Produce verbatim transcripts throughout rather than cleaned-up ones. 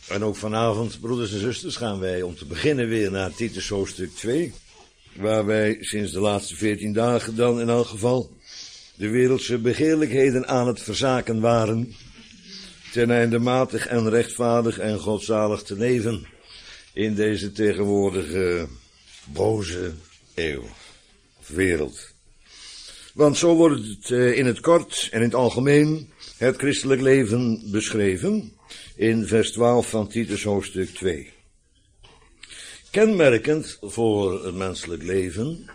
En ook vanavond, broeders en zusters, gaan wij om te beginnen weer naar Titus hoofdstuk twee. Waar wij sinds de laatste veertien dagen dan in elk geval de wereldse begeerlijkheden aan het verzaken waren. Ten einde matig en rechtvaardig en godzalig te leven in deze tegenwoordige boze eeuw, of wereld. Want zo wordt het in het kort en in het algemeen het christelijk leven beschreven in vers twaalf van Titus hoofdstuk twee. Kenmerkend voor het menselijk leven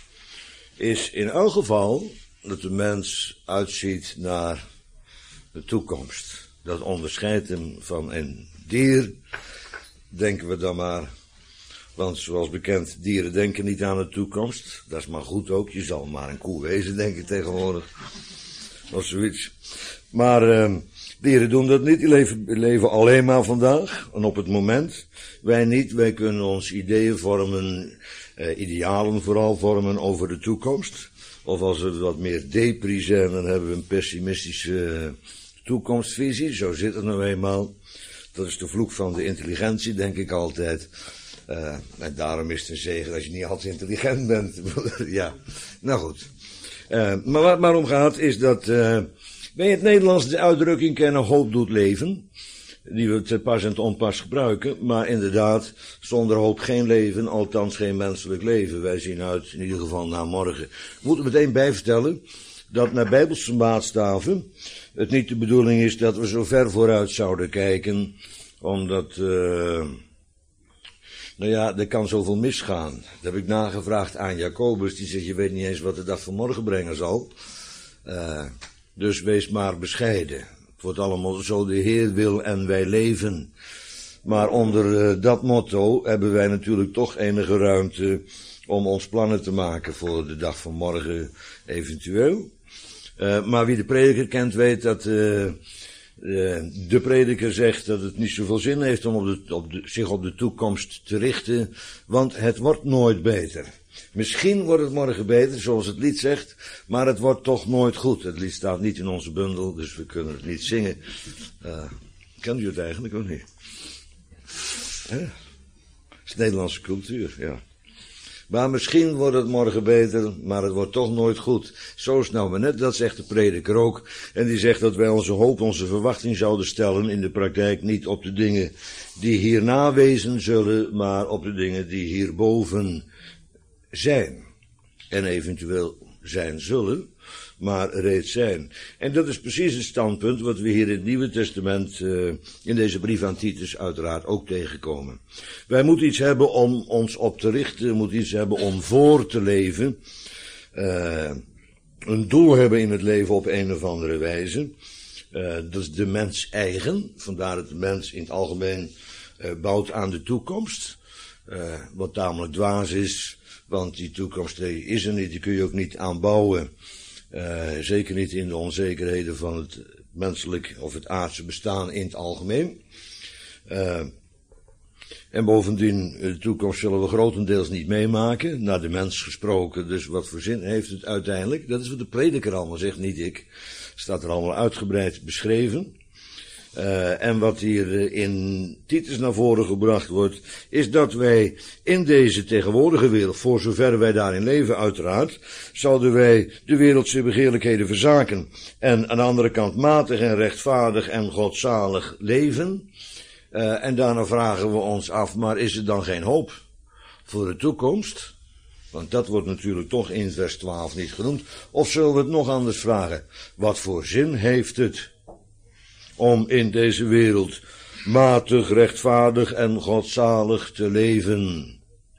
is in elk geval dat de mens uitziet naar de toekomst. Dat onderscheidt hem van een dier, denken we dan maar. Want zoals bekend, dieren denken niet aan de toekomst. Dat is maar goed ook, je zal maar een koe wezen, denk ik tegenwoordig. Of zoiets. Maar uh, dieren doen dat niet, die leven, die leven alleen maar vandaag en op het moment. Wij niet, wij kunnen ons ideeën vormen, uh, idealen vooral vormen over de toekomst. Of als we wat meer depri zijn, dan hebben we een pessimistische uh, toekomstvisie. Zo zit het nou eenmaal. Dat is de vloek van de intelligentie, denk ik altijd. Uh, en daarom is het een zegen als je niet altijd intelligent bent. Ja, nou goed. Uh, maar wat het maar om gaat is dat uh, wij in het Nederlands de uitdrukking kennen hoop doet leven. Die we te pas en te onpas gebruiken. Maar inderdaad, zonder hoop geen leven, althans geen menselijk leven. Wij zien uit in ieder geval naar morgen. We moeten meteen bijvertellen dat naar bijbelse maatstaven het niet de bedoeling is dat we zo ver vooruit zouden kijken. Omdat... Uh, Nou ja, er kan zoveel misgaan. Dat heb ik nagevraagd aan Jacobus. Die zegt, je weet niet eens wat de dag van morgen brengen zal. Uh, dus wees maar bescheiden. Het wordt allemaal zo de Heer wil en wij leven. Maar onder uh, dat motto hebben wij natuurlijk toch enige ruimte om ons plannen te maken voor de dag van morgen eventueel. Uh, maar wie de prediker kent weet dat... Uh, de prediker zegt dat het niet zoveel zin heeft om op de, op de, zich op de toekomst te richten, want het wordt nooit beter. Misschien wordt het morgen beter, zoals het lied zegt, maar het wordt toch nooit goed. Het lied staat niet in onze bundel, dus we kunnen het niet zingen. Uh, kent u het eigenlijk ook niet? Hè? Het is Nederlandse cultuur, ja. Maar misschien wordt het morgen beter, maar het wordt toch nooit goed. Zo is het nou maar net, dat zegt de prediker ook. En die zegt dat wij onze hoop, onze verwachting zouden stellen in de praktijk niet op de dingen die hierna wezen zullen, maar op de dingen die hierboven zijn. En eventueel zijn zullen, maar reeds zijn. En dat is precies het standpunt wat we hier in het Nieuwe Testament, uh, in deze brief aan Titus uiteraard ook tegenkomen. Wij moeten iets hebben om ons op te richten, we moeten iets hebben om voor te leven, uh, een doel hebben in het leven op een of andere wijze. Uh, dat is de mens eigen, vandaar dat de mens in het algemeen uh, bouwt aan de toekomst, uh, wat tamelijk dwaas is, want die toekomst die is er niet, die kun je ook niet aanbouwen. Uh, zeker niet in de onzekerheden van het menselijk of het aardse bestaan in het algemeen. Uh, en bovendien, de toekomst zullen we grotendeels niet meemaken, naar de mens gesproken, dus wat voor zin heeft het uiteindelijk? Dat is wat de prediker allemaal zegt, niet ik. Staat er allemaal uitgebreid beschreven. Uh, en wat hier in Titus naar voren gebracht wordt, is dat wij in deze tegenwoordige wereld, voor zover wij daarin leven uiteraard, zouden wij de wereldse begeerlijkheden verzaken en aan de andere kant matig en rechtvaardig en godzalig leven. Uh, en daarna vragen we ons af, maar is er dan geen hoop voor de toekomst? Want dat wordt natuurlijk toch in vers twaalf niet genoemd. Of zullen we het nog anders vragen? Wat voor zin heeft het om in deze wereld matig, rechtvaardig en godzalig te leven?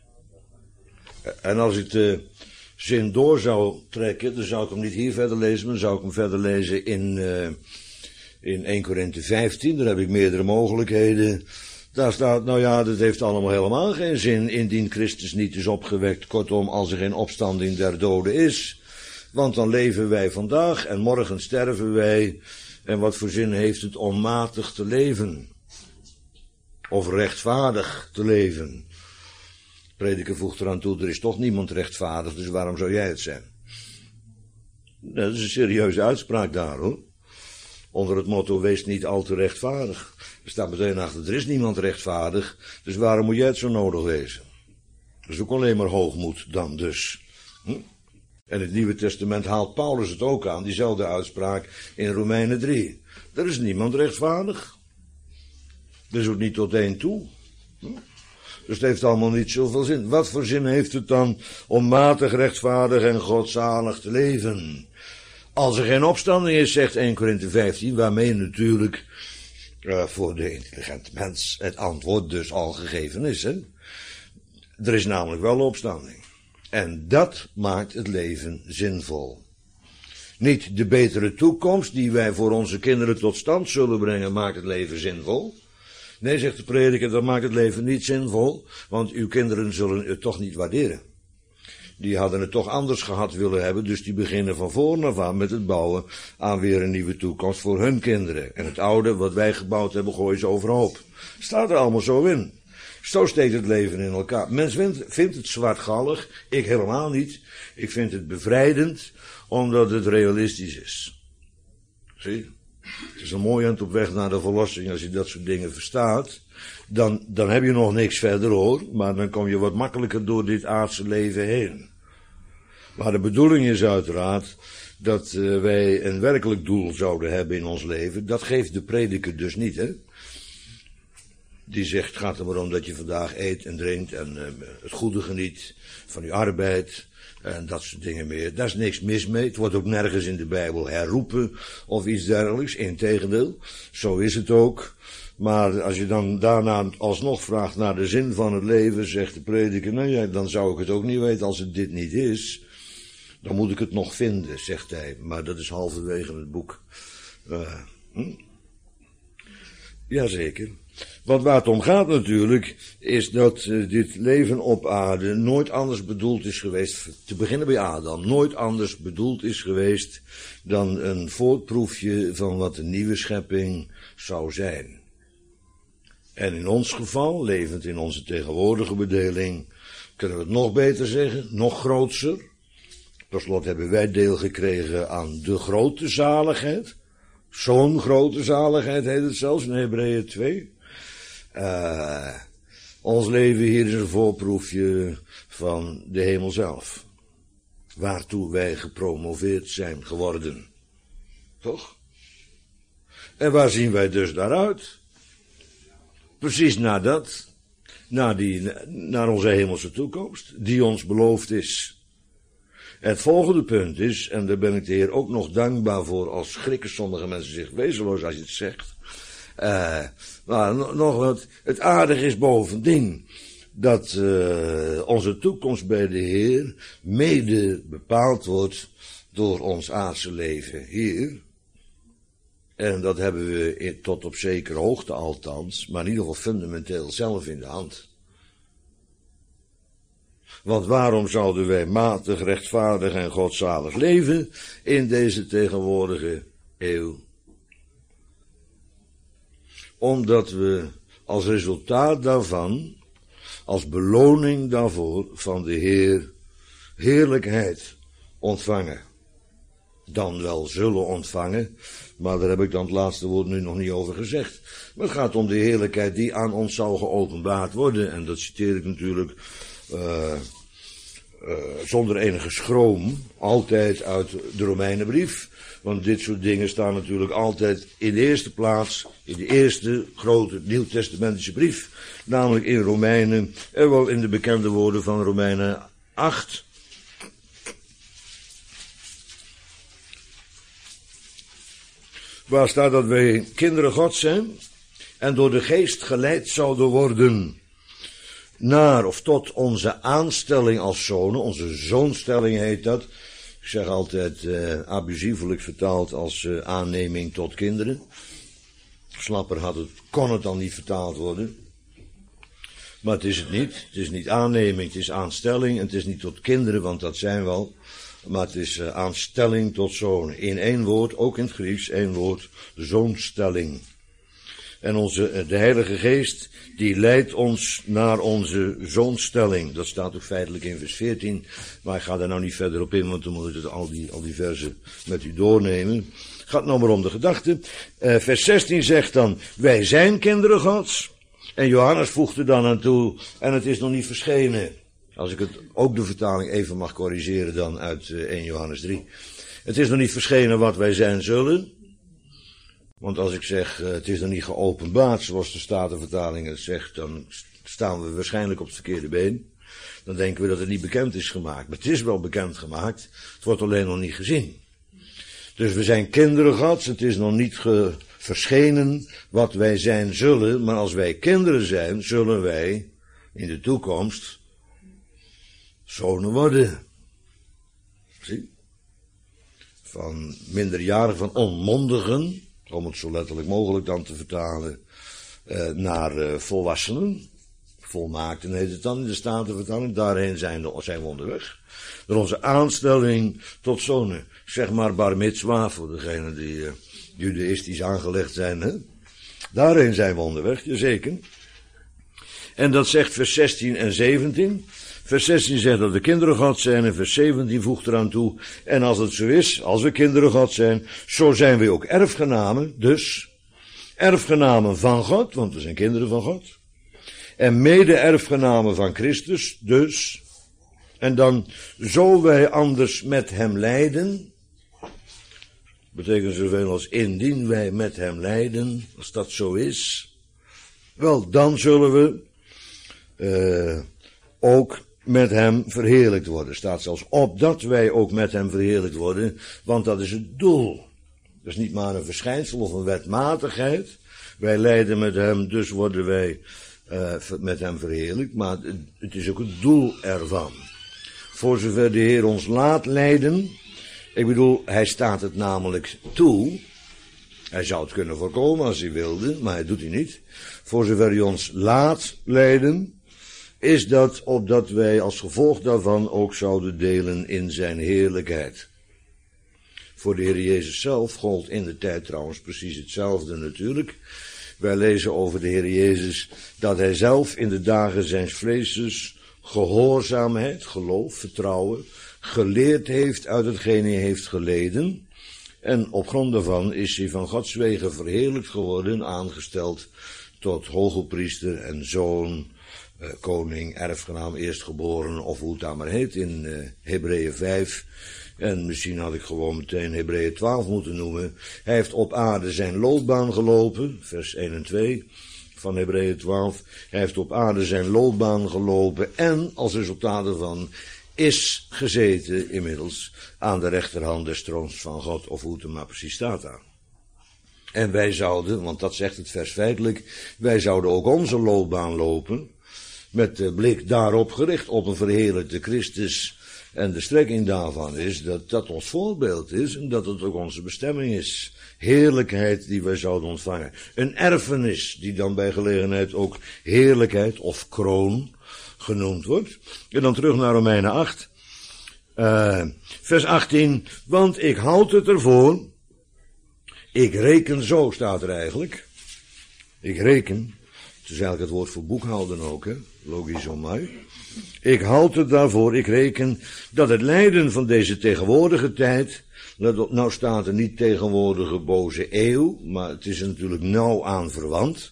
En als ik de zin door zou trekken, dan zou ik hem niet hier verder lezen, maar dan zou ik hem verder lezen in, uh, in Eerste Korinthe vijftien. Daar heb ik meerdere mogelijkheden. Daar staat, nou ja, dat heeft allemaal helemaal geen zin, indien Christus niet is opgewekt. Kortom, als er geen opstanding der doden is. Want dan leven wij vandaag en morgen sterven wij. En wat voor zin heeft het om matig te leven? Of rechtvaardig te leven? De prediker voegt eraan toe, er is toch niemand rechtvaardig, dus waarom zou jij het zijn? Dat is een serieuze uitspraak daar, hoor. onder het motto, wees niet al te rechtvaardig. Er staat meteen achter, er is niemand rechtvaardig, dus waarom moet jij het zo nodig wezen? Dat is ook alleen maar hoogmoed dan dus. Hm? En het Nieuwe Testament haalt Paulus het ook aan, diezelfde uitspraak in Romeinen drie. Er is niemand rechtvaardig. Er is ook niet tot één toe. Hm? Dus het heeft allemaal niet zoveel zin. Wat voor zin heeft het dan om matig, rechtvaardig en godzalig te leven? Als er geen opstanding is, zegt Eerste Korinthe vijftien, waarmee natuurlijk uh, voor de intelligente mens het antwoord dus al gegeven is. Hè? Er is namelijk wel opstanding. En dat maakt het leven zinvol. Niet de betere toekomst die wij voor onze kinderen tot stand zullen brengen, maakt het leven zinvol. Nee, zegt de prediker, dat maakt het leven niet zinvol, want uw kinderen zullen het toch niet waarderen. Die hadden het toch anders gehad willen hebben, dus die beginnen van voren af aan met het bouwen aan weer een nieuwe toekomst voor hun kinderen. En het oude, wat wij gebouwd hebben, gooien ze overhoop. Staat er allemaal zo in. Zo steekt het leven in elkaar. Mens vindt, vindt het zwartgallig, ik helemaal niet. Ik vind het bevrijdend, omdat het realistisch is. Zie? Het is een mooi eind op weg naar de verlossing als je dat soort dingen verstaat. Dan, dan heb je nog niks verder hoor, maar dan kom je wat makkelijker door dit aardse leven heen. Maar de bedoeling is uiteraard dat uh, wij een werkelijk doel zouden hebben in ons leven. Dat geeft de prediker dus niet, hè. Die zegt, het gaat er maar om dat je vandaag eet en drinkt en uh, het goede geniet van je arbeid en dat soort dingen meer. Daar is niks mis mee. Het wordt ook nergens in de Bijbel herroepen of iets dergelijks. Integendeel, zo is het ook. Maar als je dan daarna alsnog vraagt naar de zin van het leven, zegt de prediker, nou ja, dan zou ik het ook niet weten als het dit niet is. Dan moet ik het nog vinden, zegt hij. Maar dat is halverwege het boek. Uh, hm? Jazeker. Want waar het om gaat natuurlijk, is dat uh, dit leven op aarde nooit anders bedoeld is geweest, te beginnen bij Adam, nooit anders bedoeld is geweest dan een voorproefje van wat de nieuwe schepping zou zijn. En in ons geval, levend in onze tegenwoordige bedeling, kunnen we het nog beter zeggen, nog grootser. Per slot hebben wij deel gekregen aan de grote zaligheid. Zo'n grote zaligheid heet het zelfs in Hebreeën twee. Uh, ons leven hier is een voorproefje van de hemel zelf. Waartoe wij gepromoveerd zijn geworden. Toch? En waar zien wij dus daaruit? Precies naar dat. Naar, die, naar onze hemelse toekomst. Die ons beloofd is. Het volgende punt is, en daar ben ik de Heer ook nog dankbaar voor, als schrikken sommige mensen zich wezenloos als je het zegt. Uh, maar nog wat, het aardige is bovendien dat uh, onze toekomst bij de Heer mede bepaald wordt door ons aardse leven hier. En dat hebben we in, tot op zekere hoogte althans, maar in ieder geval fundamenteel zelf in de hand. Want waarom zouden wij matig, rechtvaardig en godzalig leven in deze tegenwoordige eeuw? Omdat we als resultaat daarvan, als beloning daarvoor van de Heer, heerlijkheid ontvangen. Dan wel zullen ontvangen, maar daar heb ik dan het laatste woord nu nog niet over gezegd. Maar het gaat om de heerlijkheid die aan ons zou geopenbaard worden. En dat citeer ik natuurlijk uh, uh, zonder enige schroom, altijd uit de Romeinenbrief. Want dit soort dingen staan natuurlijk altijd in de eerste plaats, in de eerste grote nieuwtestamentische brief. Namelijk in Romeinen, en wel in de bekende woorden van Romeinen acht. Waar staat dat wij kinderen Gods zijn en door de geest geleid zouden worden naar of tot onze aanstelling als zonen, onze zoonstelling heet dat. Ik zeg altijd uh, abusievelijk vertaald als uh, aanneming tot kinderen. Slapper had het, kon het dan niet vertaald worden. Maar het is het niet. Het is niet aanneming, het is aanstelling en het is niet tot kinderen, want dat zijn we al. Maar het is uh, aanstelling tot zonen. In één woord, ook in het Grieks, één woord, zoonstelling. En onze, de Heilige Geest, die leidt ons naar onze zoonstelling. Dat staat ook feitelijk in vers veertien. Maar ik ga daar nou niet verder op in, want dan moet ik het al die, al die versen met u doornemen. gaat nou maar om de gedachte. Uh, vers zestien zegt dan, wij zijn kinderen Gods. En Johannes voegt er dan aan toe, en het is nog niet verschenen. Als ik het ook de vertaling even mag corrigeren dan uit uh, eerste Johannes drie. Het is nog niet verschenen wat wij zijn zullen. Want als ik zeg, uh, het is nog niet geopenbaard, zoals de Statenvertaling het zegt, dan staan we waarschijnlijk op het verkeerde been. Dan denken we dat het niet bekend is gemaakt. Maar het is wel bekend gemaakt, het wordt alleen nog niet gezien. Dus we zijn kinderen Gods, het is nog niet ge, verschenen wat wij zijn zullen, maar als wij kinderen zijn, zullen wij in de toekomst zonen worden. Zie? Van minderjarigen, van onmondigen, om het zo letterlijk mogelijk dan te vertalen, eh, naar eh, volwassenen. Volmaakten heet het dan in de Statenvertaling. Daarheen zijn, de, zijn we onderweg. Door onze aanstelling tot zonen. Zeg maar bar mitzwa voor degenen die uh, judaïstisch aangelegd zijn. Hè? Daarheen zijn we onderweg, jazeker. En dat zegt vers zestien en zeventien. Vers zestien zegt dat we kinderen God zijn en vers zeventien voegt eraan toe. En als het zo is, als we kinderen God zijn, zo zijn we ook erfgenamen. Dus erfgenamen van God, want we zijn kinderen van God. En mede-erfgenamen van Christus, dus. En dan, zo wij anders met hem lijden. Betekent zoveel als indien wij met hem lijden, als dat zo is. Wel, dan zullen we uh, ook met hem verheerlijkt worden. Staat zelfs opdat wij ook met hem verheerlijkt worden, want dat is het doel. Dat is niet maar een verschijnsel of een wetmatigheid. Wij lijden met hem, dus worden wij uh, met hem verheerlijkt, maar het, het is ook het doel ervan. Voor zover de Heer ons laat lijden, ik bedoel, hij staat het namelijk toe. Hij zou het kunnen voorkomen als hij wilde, maar hij doet hij niet. Voor zover hij ons laat lijden, is dat opdat wij als gevolg daarvan ook zouden delen in zijn heerlijkheid. Voor de Heer Jezus zelf gold in de tijd trouwens precies hetzelfde natuurlijk. Wij lezen over de Heer Jezus dat hij zelf in de dagen zijns vleeses gehoorzaamheid, geloof, vertrouwen, geleerd heeft uit hetgeen hij heeft geleden. En op grond daarvan is hij van Gods wegen verheerlijkt geworden, aangesteld tot hogepriester en zoon, eh, koning, erfgenaam, eerstgeboren, of hoe het daar maar heet in eh, Hebreeën vijf. En misschien had ik gewoon meteen Hebreeën twaalf moeten noemen. Hij heeft op aarde zijn loopbaan gelopen, vers één en twee van Hebreeën twaalf. Hij heeft op aarde zijn loopbaan gelopen en als resultaat ervan is gezeten inmiddels aan de rechterhand des troons van God, of hoe het er maar precies staat aan. En wij zouden, want dat zegt het vers feitelijk, wij zouden ook onze loopbaan lopen, met de blik daarop gericht, op een verheerlijkte Christus. En de strekking daarvan is dat dat ons voorbeeld is en dat het ook onze bestemming is. Heerlijkheid die wij zouden ontvangen. Een erfenis die dan bij gelegenheid ook heerlijkheid of kroon genoemd wordt. En dan terug naar Romeinen acht. Uh, vers achttien. Want ik houd het ervoor. Ik reken zo, staat er eigenlijk. Ik reken. Het is eigenlijk het woord voor boekhouden ook, hè. Logisch om mij. Ik houd het daarvoor, ik reken dat het lijden van deze tegenwoordige tijd, nou staat er niet tegenwoordige boze eeuw, maar het is er natuurlijk nauw aan verwant,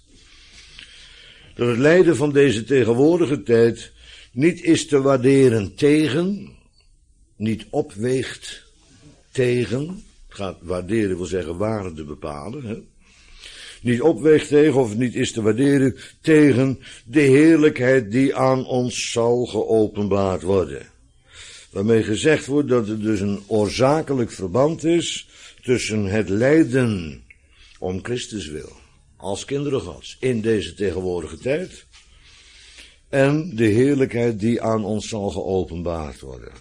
dat het lijden van deze tegenwoordige tijd niet is te waarderen tegen, niet opweegt tegen, gaat waarderen wil zeggen waarde bepalen, hè? Niet opweegt tegen of niet is te waarderen tegen de heerlijkheid die aan ons zal geopenbaard worden. Waarmee gezegd wordt dat er dus een oorzakelijk verband is tussen het lijden om Christus wil, als kinderen Gods, in deze tegenwoordige tijd, en de heerlijkheid die aan ons zal geopenbaard worden.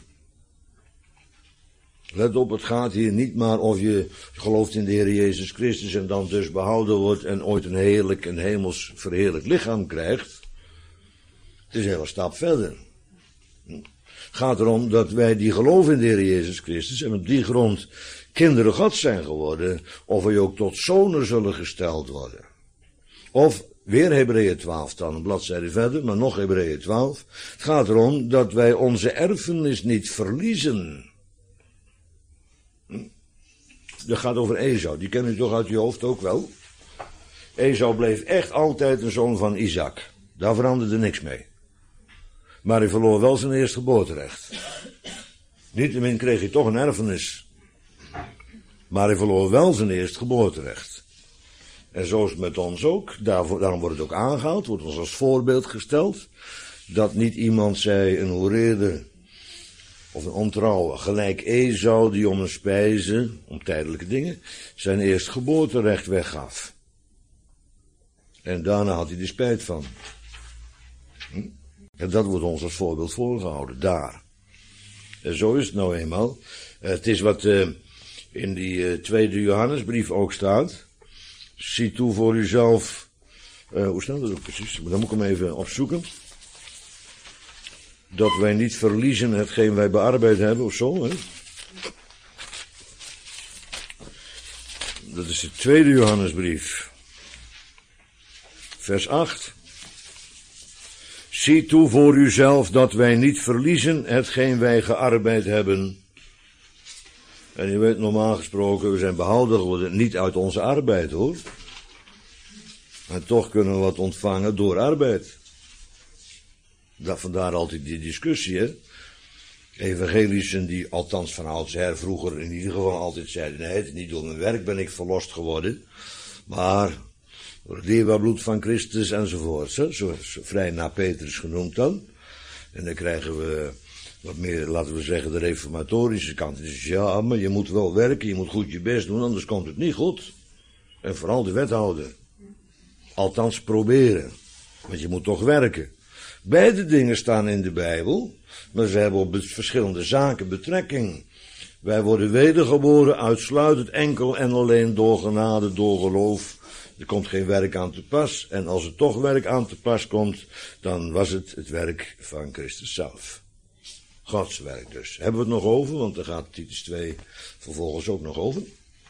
Let op, het gaat hier niet maar of je gelooft in de Heer Jezus Christus en dan dus behouden wordt en ooit een heerlijk en hemels verheerlijk lichaam krijgt. Het is een hele stap verder. Het gaat erom dat wij die geloven in de Heer Jezus Christus en op die grond kinderen Gods zijn geworden, of wij ook tot zonen zullen gesteld worden. Of, weer Hebreeën twaalf dan, een bladzijde verder, maar nog Hebreeën twaalf. Het gaat erom dat wij onze erfenis niet verliezen. dat gaat over Esau. Die ken je toch uit je hoofd ook wel? Esau bleef echt altijd een zoon van Isaac. Daar veranderde niks mee. Maar hij verloor wel zijn eerstgeboorterecht. Niettemin kreeg hij toch een erfenis. Maar hij verloor wel zijn eerstgeboorterecht. En zo is het met ons ook. Daarvoor, daarom wordt het ook aangehaald, wordt ons als voorbeeld gesteld. Dat niet iemand zei, een hoereerder of een ontrouwe, gelijk Esau die om een spijze, om tijdelijke dingen, zijn eerstgeboorterecht weggaf. En daarna had hij er spijt van. Hm? En dat wordt ons als voorbeeld voorgehouden, daar. En zo is het nou eenmaal. Het is wat uh, in die uh, tweede Johannesbrief ook staat. Zie toe voor uzelf. Uh, hoe staat dat ook precies? Dan moet ik hem even opzoeken. Dat wij niet verliezen hetgeen wij bearbeid hebben, of zo, hè? Dat is de tweede Johannesbrief. Vers acht. Zie toe voor uzelf dat wij niet verliezen hetgeen wij gearbeid hebben. En je weet, normaal gesproken, we zijn behouden geworden niet uit onze arbeid, hoor. En toch kunnen we wat ontvangen door arbeid. Dat vandaar altijd die discussie, hè. Evangelischen die, althans van oudsher vroeger in ieder geval altijd zeiden, nee, het is niet door mijn werk ben ik verlost geworden, maar door het dierbaar bloed van Christus enzovoort. Hè? Zo, zo vrij na Petrus genoemd dan. En dan krijgen we wat meer, laten we zeggen, de reformatorische kant. Dus ja, maar je moet wel werken, je moet goed je best doen, anders komt het niet goed. En vooral de wethouder. Althans proberen. Want je moet toch werken. Beide dingen staan in de Bijbel, maar ze hebben op verschillende zaken betrekking. Wij worden wedergeboren uitsluitend enkel en alleen door genade, door geloof. Er komt geen werk aan te pas. En als er toch werk aan te pas komt, dan was het het werk van Christus zelf. Gods werk dus. Hebben we het nog over, want daar gaat Titus twee vervolgens ook nog over.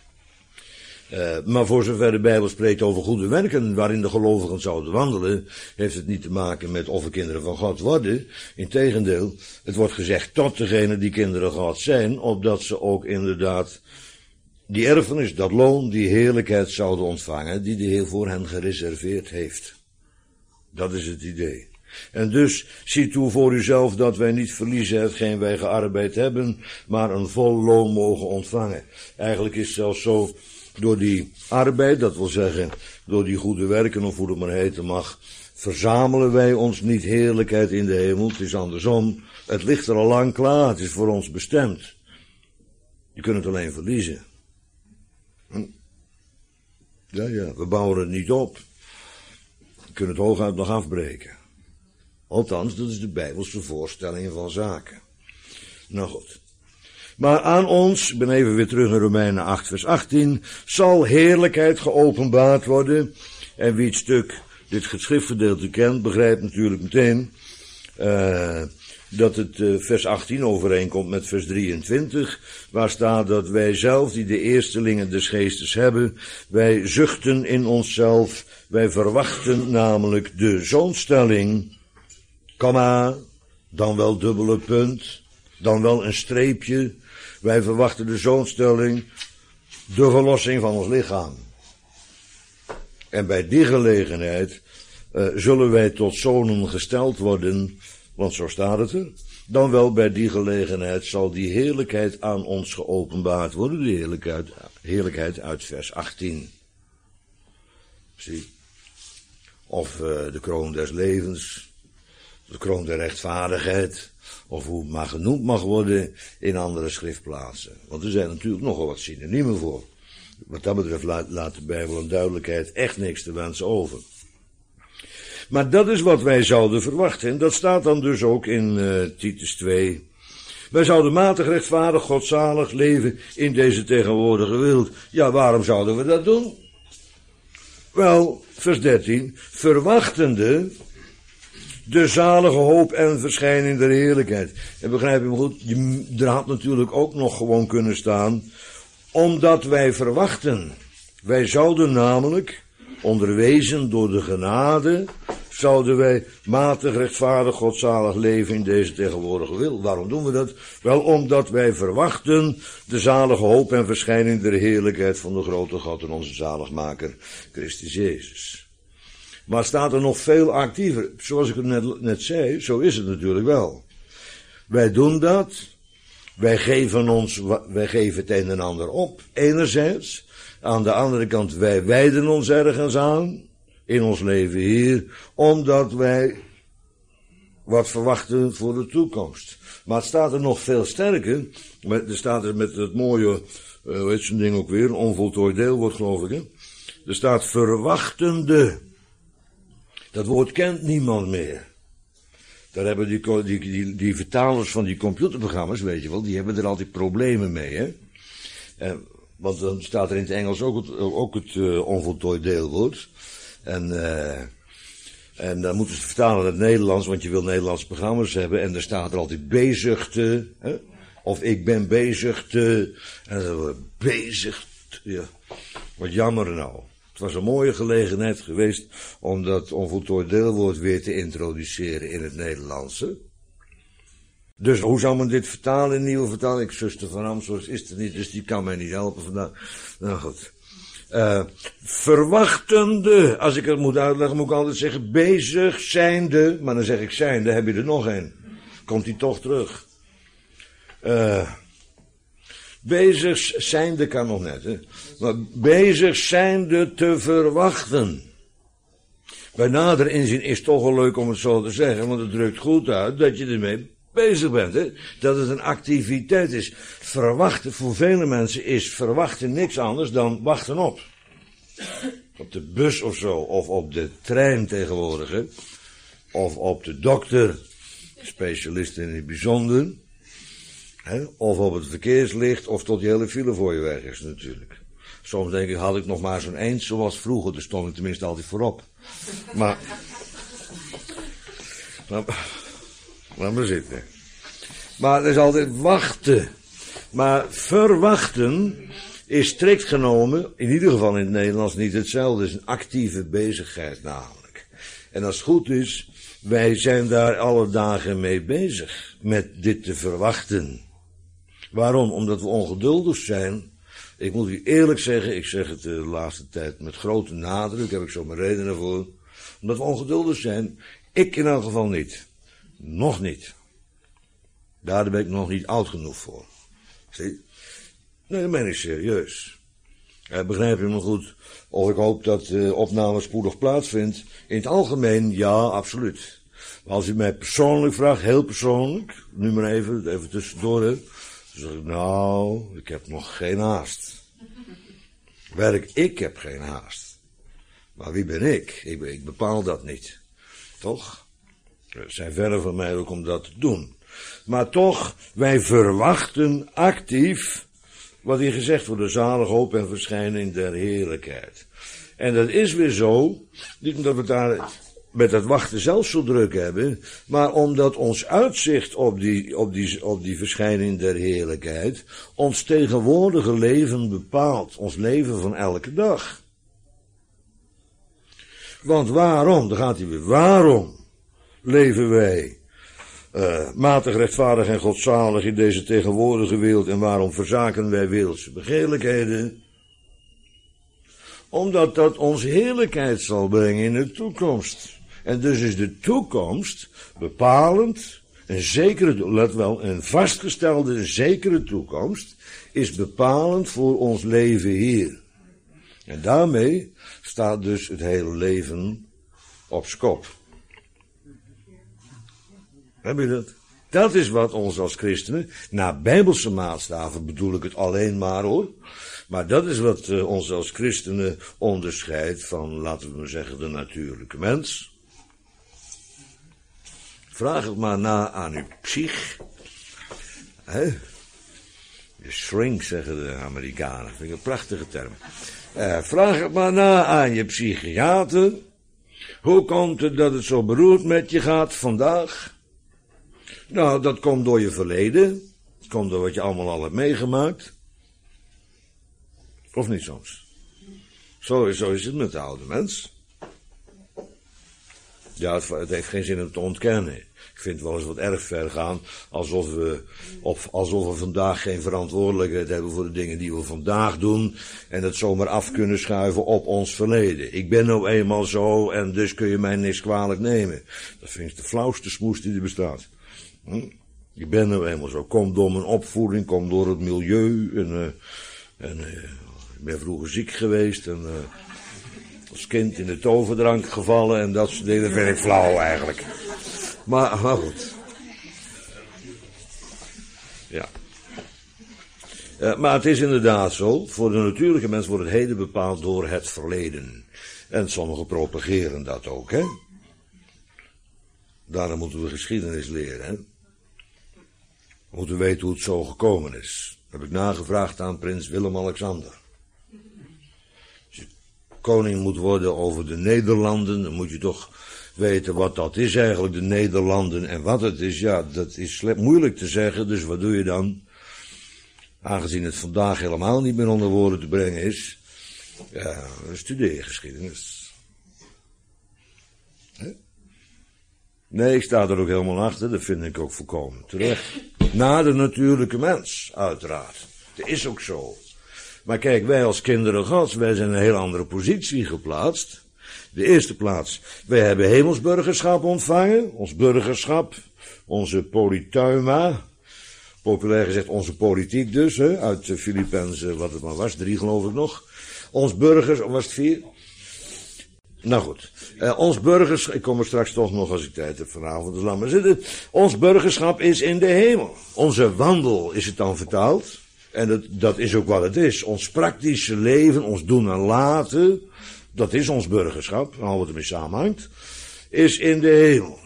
Uh, maar voor zover de Bijbel spreekt over goede werken waarin de gelovigen zouden wandelen, heeft het niet te maken met of we kinderen van God worden. Integendeel, het wordt gezegd tot degenen die kinderen God zijn, opdat ze ook inderdaad die erfenis, dat loon, die heerlijkheid zouden ontvangen die de Heer voor hen gereserveerd heeft. Dat is het idee. En dus, zie toe voor uzelf dat wij niet verliezen hetgeen wij gearbeid hebben, maar een vol loon mogen ontvangen. Eigenlijk is het zelfs zo, door die arbeid, dat wil zeggen, door die goede werken, of hoe het maar heten mag, verzamelen wij ons niet heerlijkheid in de hemel. Het is andersom. Het ligt er al lang klaar. Het is voor ons bestemd. Je kunt het alleen verliezen. Hm? Ja, ja, we bouwen het niet op. We kunnen het hooguit nog afbreken. Althans, dat is de Bijbelse voorstelling van zaken. Nou goed. Maar aan ons, ik ben even weer terug in Romeinen acht vers achttien, zal heerlijkheid geopenbaard worden. En wie het stuk, dit geschriftgedeelte kent, begrijpt natuurlijk meteen uh, dat het uh, vers achttien overeenkomt met vers drieëntwintig, waar staat dat wij zelf, die de eerstelingen des geestes hebben, wij zuchten in onszelf, wij verwachten namelijk de zoonstelling, komma, dan wel dubbele punt, dan wel een streepje. Wij verwachten de zoonstelling, de verlossing van ons lichaam. En bij die gelegenheid uh, zullen wij tot zonen gesteld worden, want zo staat het er. Dan wel bij die gelegenheid zal die heerlijkheid aan ons geopenbaard worden, de heerlijkheid, heerlijkheid uit vers achttien. Zie. Of uh, de kroon des levens, de kroon der rechtvaardigheid, of hoe het maar genoemd mag worden in andere schriftplaatsen. Want er zijn natuurlijk nogal wat synoniemen voor. Wat dat betreft laat, laat de Bijbel een duidelijkheid echt niks te wensen over. Maar dat is wat wij zouden verwachten. En dat staat dan dus ook in uh, Titus twee. Wij zouden matig, rechtvaardig, godzalig leven in deze tegenwoordige wereld. Ja, waarom zouden we dat doen? Wel, vers dertien. Verwachtende de zalige hoop en verschijning der heerlijkheid. En begrijp je me goed, je, er had natuurlijk ook nog gewoon kunnen staan, omdat wij verwachten. Wij zouden namelijk, onderwezen door de genade, zouden wij matig, rechtvaardig, godzalig leven in deze tegenwoordige wereld. Waarom doen we dat? Wel omdat wij verwachten de zalige hoop en verschijning der heerlijkheid van de grote God en onze zaligmaker, Christus Jezus. Maar staat er nog veel actiever. Zoals ik het net, net zei, zo is het natuurlijk wel. Wij doen dat. Wij geven ons, wij geven het een en ander op, enerzijds. Aan de andere kant, wij wijden ons ergens aan, in ons leven hier, omdat wij wat verwachten voor de toekomst. Maar het staat er nog veel sterker, er staat er met het mooie, uh, hoe heet zo'n ding ook weer, een onvoltooid deelwoord geloof ik, hè? Er staat verwachtende. Dat woord kent niemand meer. Daar hebben die, die, die, die vertalers van die computerprogramma's, weet je wel, die hebben er altijd problemen mee, hè. En, want dan staat er in het Engels ook het, ook het uh, onvoltooid deelwoord. En, uh, en dan moeten ze vertalen naar het Nederlands, want je wil Nederlandse programma's hebben. En dan staat er altijd bezig te, hè? Of ik ben bezig te, en dan wordt bezig te, ja. Wat jammer nou. Het was een mooie gelegenheid geweest om dat onvoltooid deelwoord weer te introduceren in het Nederlandse. Dus hoe zou men dit vertalen in nieuwe vertaling? Zuster van Amsels is er niet, dus die kan mij niet helpen vandaag. Nou goed. Uh, verwachtende, als ik het moet uitleggen, moet ik altijd zeggen bezig zijnde, maar dan zeg ik zijnde, heb je er nog een. Komt hij toch terug. Uh, bezig zijnde kan nog net, hè. Maar bezig zijnde te verwachten. Bij nader inzien is het toch wel leuk om het zo te zeggen, want het drukt goed uit dat je ermee bezig bent, hè? Dat het een activiteit is. Verwachten voor vele mensen is verwachten niks anders dan wachten op. Op de bus of zo, of op de trein tegenwoordig, hè? Of op de dokter, specialisten in het bijzonder, hè? Of op het verkeerslicht, of tot die hele file voor je weg is natuurlijk. Soms denk ik, had ik nog maar zo'n eens zoals vroeger, daar stond ik tenminste altijd voorop. Maar, maar laat maar zitten. Maar er is altijd wachten. Maar verwachten is strikt genomen, in ieder geval in het Nederlands niet hetzelfde. Het is een actieve bezigheid namelijk. En als het goed is, wij zijn daar alle dagen mee bezig. Met dit te verwachten. Waarom? Omdat we ongeduldig zijn. Ik moet u eerlijk zeggen, ik zeg het de laatste tijd met grote nadruk, heb ik zo mijn redenen voor. Omdat we ongeduldig zijn. Ik in elk geval niet. Nog niet. Daar ben ik nog niet oud genoeg voor. Zie? Nee, dat meen ik serieus. Eh, begrijp je me goed? Of ik hoop dat de opname spoedig plaatsvindt. In het algemeen, ja, absoluut. Maar als u mij persoonlijk vraagt, heel persoonlijk, nu maar even, even tussendoor, hè, dan zeg ik, nou, ik heb nog geen haast. Werk, ik heb geen haast. Maar wie ben ik? Ik, ik bepaal dat niet. Toch? Er zijn verre van mij ook om dat te doen. Maar toch, wij verwachten actief wat hier gezegd wordt, de zalige hoop en verschijning der heerlijkheid. En dat is weer zo, niet omdat we daar met dat wachten zelf zo druk hebben, maar omdat ons uitzicht op die, op die, op die verschijning der heerlijkheid ons tegenwoordige leven bepaalt, ons leven van elke dag. Want waarom, dan gaat hij weer, waarom leven wij uh, matig, rechtvaardig en godzalig in deze tegenwoordige wereld en waarom verzaken wij wereldse begeerlijkheden? Omdat dat ons heerlijkheid zal brengen in de toekomst. En dus is de toekomst bepalend, een zekere, let wel, een vastgestelde zekere toekomst is bepalend voor ons leven hier. En daarmee staat dus het hele leven op z'n kop. Heb je dat? Dat is wat ons als christenen, naar bijbelse maatstaven bedoel ik het alleen maar hoor, maar dat is wat uh, ons als christenen onderscheidt van, laten we maar zeggen, de natuurlijke mens. Vraag het maar na aan uw psych. Hè? De shrink, zeggen de Amerikanen. Vind ik een prachtige term. Uh, vraag het maar na aan je psychiater. Hoe komt het dat het zo beroerd met je gaat vandaag? Nou, dat komt door je verleden. Dat komt door wat je allemaal al hebt meegemaakt. Of niet soms? Zo, zo is het met de oude mens. Ja, het, het heeft geen zin om te ontkennen. Ik vind het wel eens wat erg ver gaan, alsof we, of, alsof we vandaag geen verantwoordelijkheid hebben voor de dingen die we vandaag doen, en het zomaar af kunnen schuiven op ons verleden. Ik ben nou eenmaal zo, en dus kun je mij niks kwalijk nemen. Dat vind ik de flauwste smoes die er bestaat. Hm? Ik ben nou eenmaal zo. Komt door mijn opvoeding, komt door het milieu, en, uh, en uh, ik ben vroeger ziek geweest, en uh, als kind in de toverdrank gevallen, en dat soort dingen. Dat vind ik flauw eigenlijk. Maar, maar goed. Ja. Uh, maar het is inderdaad zo, voor de natuurlijke mens wordt het heden bepaald door het verleden. En sommigen propageren dat ook, hè. Daarom moeten we geschiedenis leren, hè. We moeten weten hoe het zo gekomen is. Dat heb ik nagevraagd aan prins Willem-Alexander. Als je koning moet worden over de Nederlanden, dan moet je toch weten wat dat is eigenlijk, de Nederlanden, en wat het is. Ja, dat is moeilijk te zeggen, dus wat doe je dan? Aangezien het vandaag helemaal niet meer onder woorden te brengen is, ja, studeer geschiedenis. He? Nee, ik sta er ook helemaal achter, dat vind ik ook volkomen terecht. Na de natuurlijke mens, uiteraard. Dat is ook zo. Maar kijk, wij als kinderen Gods, wij zijn in een heel andere positie geplaatst. De eerste plaats, wij hebben hemelsburgerschap ontvangen, ons burgerschap, onze politeuma, populair gezegd onze politiek dus, hè, uit de Filippenzen, wat het maar was, drie geloof ik nog. Ons burgers, of was het vier? Nou goed, uh, ons burgerschap, ik kom er straks toch nog als ik tijd heb vanavond, dus laat maar zitten. Ons burgerschap is in de hemel. Onze wandel is het dan vertaald, en dat, dat is ook wat het is. Ons praktische leven, ons doen en laten, dat is ons burgerschap, al wat ermee samenhangt, is in de hemel.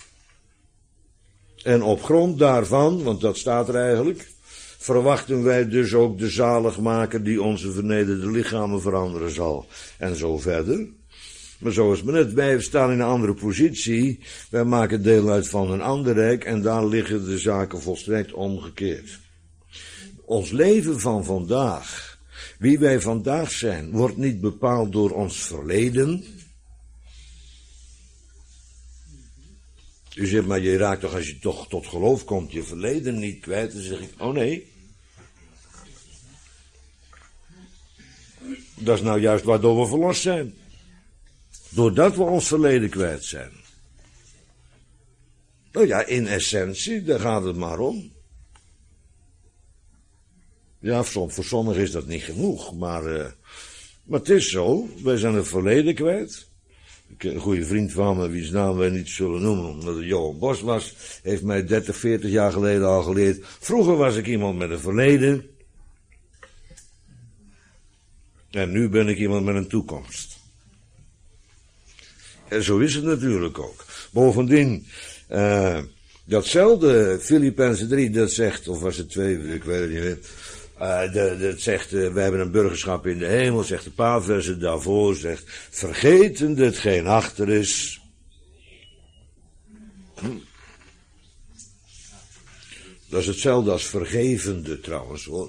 En op grond daarvan, want dat staat er eigenlijk, verwachten wij dus ook de zaligmaker die onze vernederde lichamen veranderen zal. En zo verder. Maar zo is het net, wij staan in een andere positie, wij maken deel uit van een ander rijk en daar liggen de zaken volstrekt omgekeerd. Ons leven van vandaag, wie wij vandaag zijn, wordt niet bepaald door ons verleden. U zegt, maar je raakt toch, als je toch tot geloof komt, je verleden niet kwijt. Dan zeg ik, oh nee. Dat is nou juist waardoor we verlost zijn. Doordat we ons verleden kwijt zijn. Nou ja, in essentie, daar gaat het maar om. Ja, voor sommigen is dat niet genoeg, maar, uh, maar het is zo, wij zijn het verleden kwijt. Een goede vriend van me, wiens naam wij niet zullen noemen, omdat het Johan Bos was, heeft mij dertig, veertig jaar geleden al geleerd. Vroeger was ik iemand met een verleden. En nu ben ik iemand met een toekomst. En zo is het natuurlijk ook. Bovendien, uh, datzelfde Filippenzen drie, dat zegt, of was het twee, ik weet het niet meer. Uh, de, de, het zegt, uh, we hebben een burgerschap in de hemel, zegt een paar versen daarvoor, zegt, vergeten hetgeen achter is. Hm. Dat is hetzelfde als vergevende trouwens hoor.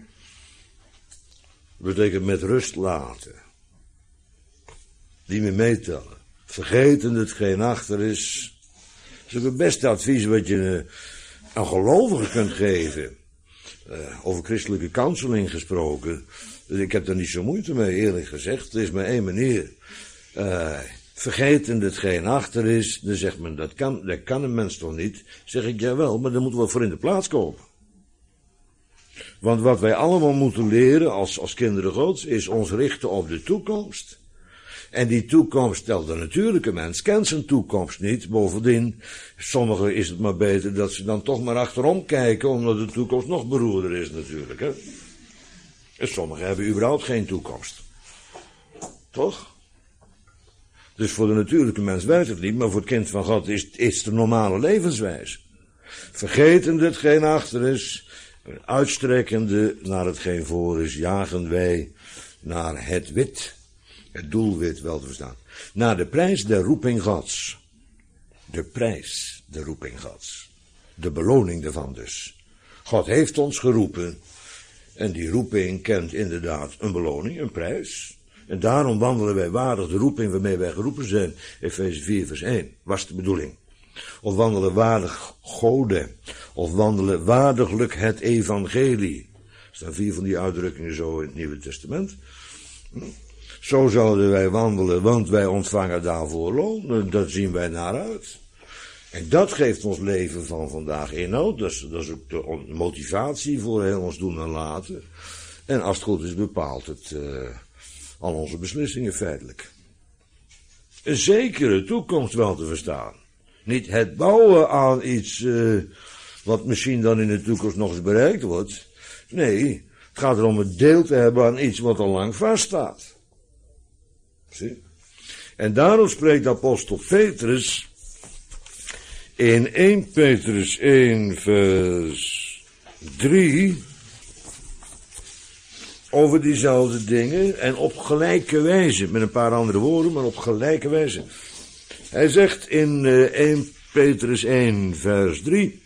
Dat betekent met rust laten. Niet meer meetellen. Vergeten hetgeen achter is. Dat is ook het beste advies wat je uh, aan gelovigen kunt geven. Uh, over christelijke counseling gesproken. Dus ik heb daar niet zo moeite mee, eerlijk gezegd. Er is maar één manier. Uh, vergeten hetgeen achter is. Dan zegt men, dat kan, dat kan een mens toch niet? Zeg ik, jawel, maar dan moeten we voor in de plaats komen. Want wat wij allemaal moeten leren als, als kinderen Gods, is ons richten op de toekomst. En die toekomst stelt de natuurlijke mens, kent zijn toekomst niet. Bovendien, sommigen is het maar beter dat ze dan toch maar achterom kijken, omdat de toekomst nog beroerder is natuurlijk. Hè? En sommigen hebben überhaupt geen toekomst. Toch? Dus voor de natuurlijke mens werkt het niet, maar voor het kind van God is, is het de normale levenswijze. Vergeten hetgeen achter is, uitstrekkende naar hetgeen voor is, jagen wij naar het wit. Het doelwit wel te verstaan. Naar de prijs der roeping Gods. De prijs der roeping Gods. De beloning daarvan dus. God heeft ons geroepen. En die roeping kent inderdaad een beloning, een prijs. En daarom wandelen wij waardig de roeping waarmee wij geroepen zijn. Efeze vier vers één, was de bedoeling. Of wandelen waardig Gode. Of wandelen waardiglijk het evangelie. Er staan vier van die uitdrukkingen zo in het Nieuwe Testament. Zo zouden wij wandelen, want wij ontvangen daarvoor loon. Dat zien wij naar uit. En dat geeft ons leven van vandaag inhoud. Dat is, dat is ook de motivatie voor heel ons doen en laten. En als het goed is bepaalt het uh, al onze beslissingen feitelijk. Een zekere toekomst wel te verstaan. Niet het bouwen aan iets uh, wat misschien dan in de toekomst nog eens bereikt wordt. Nee, het gaat erom het deel te hebben aan iets wat al lang vaststaat. Zie? En daarom spreekt apostel Petrus in eerste Petrus één vers drie over diezelfde dingen en op gelijke wijze, met een paar andere woorden, maar op gelijke wijze. Hij zegt in uh, eerste Petrus één vers drie,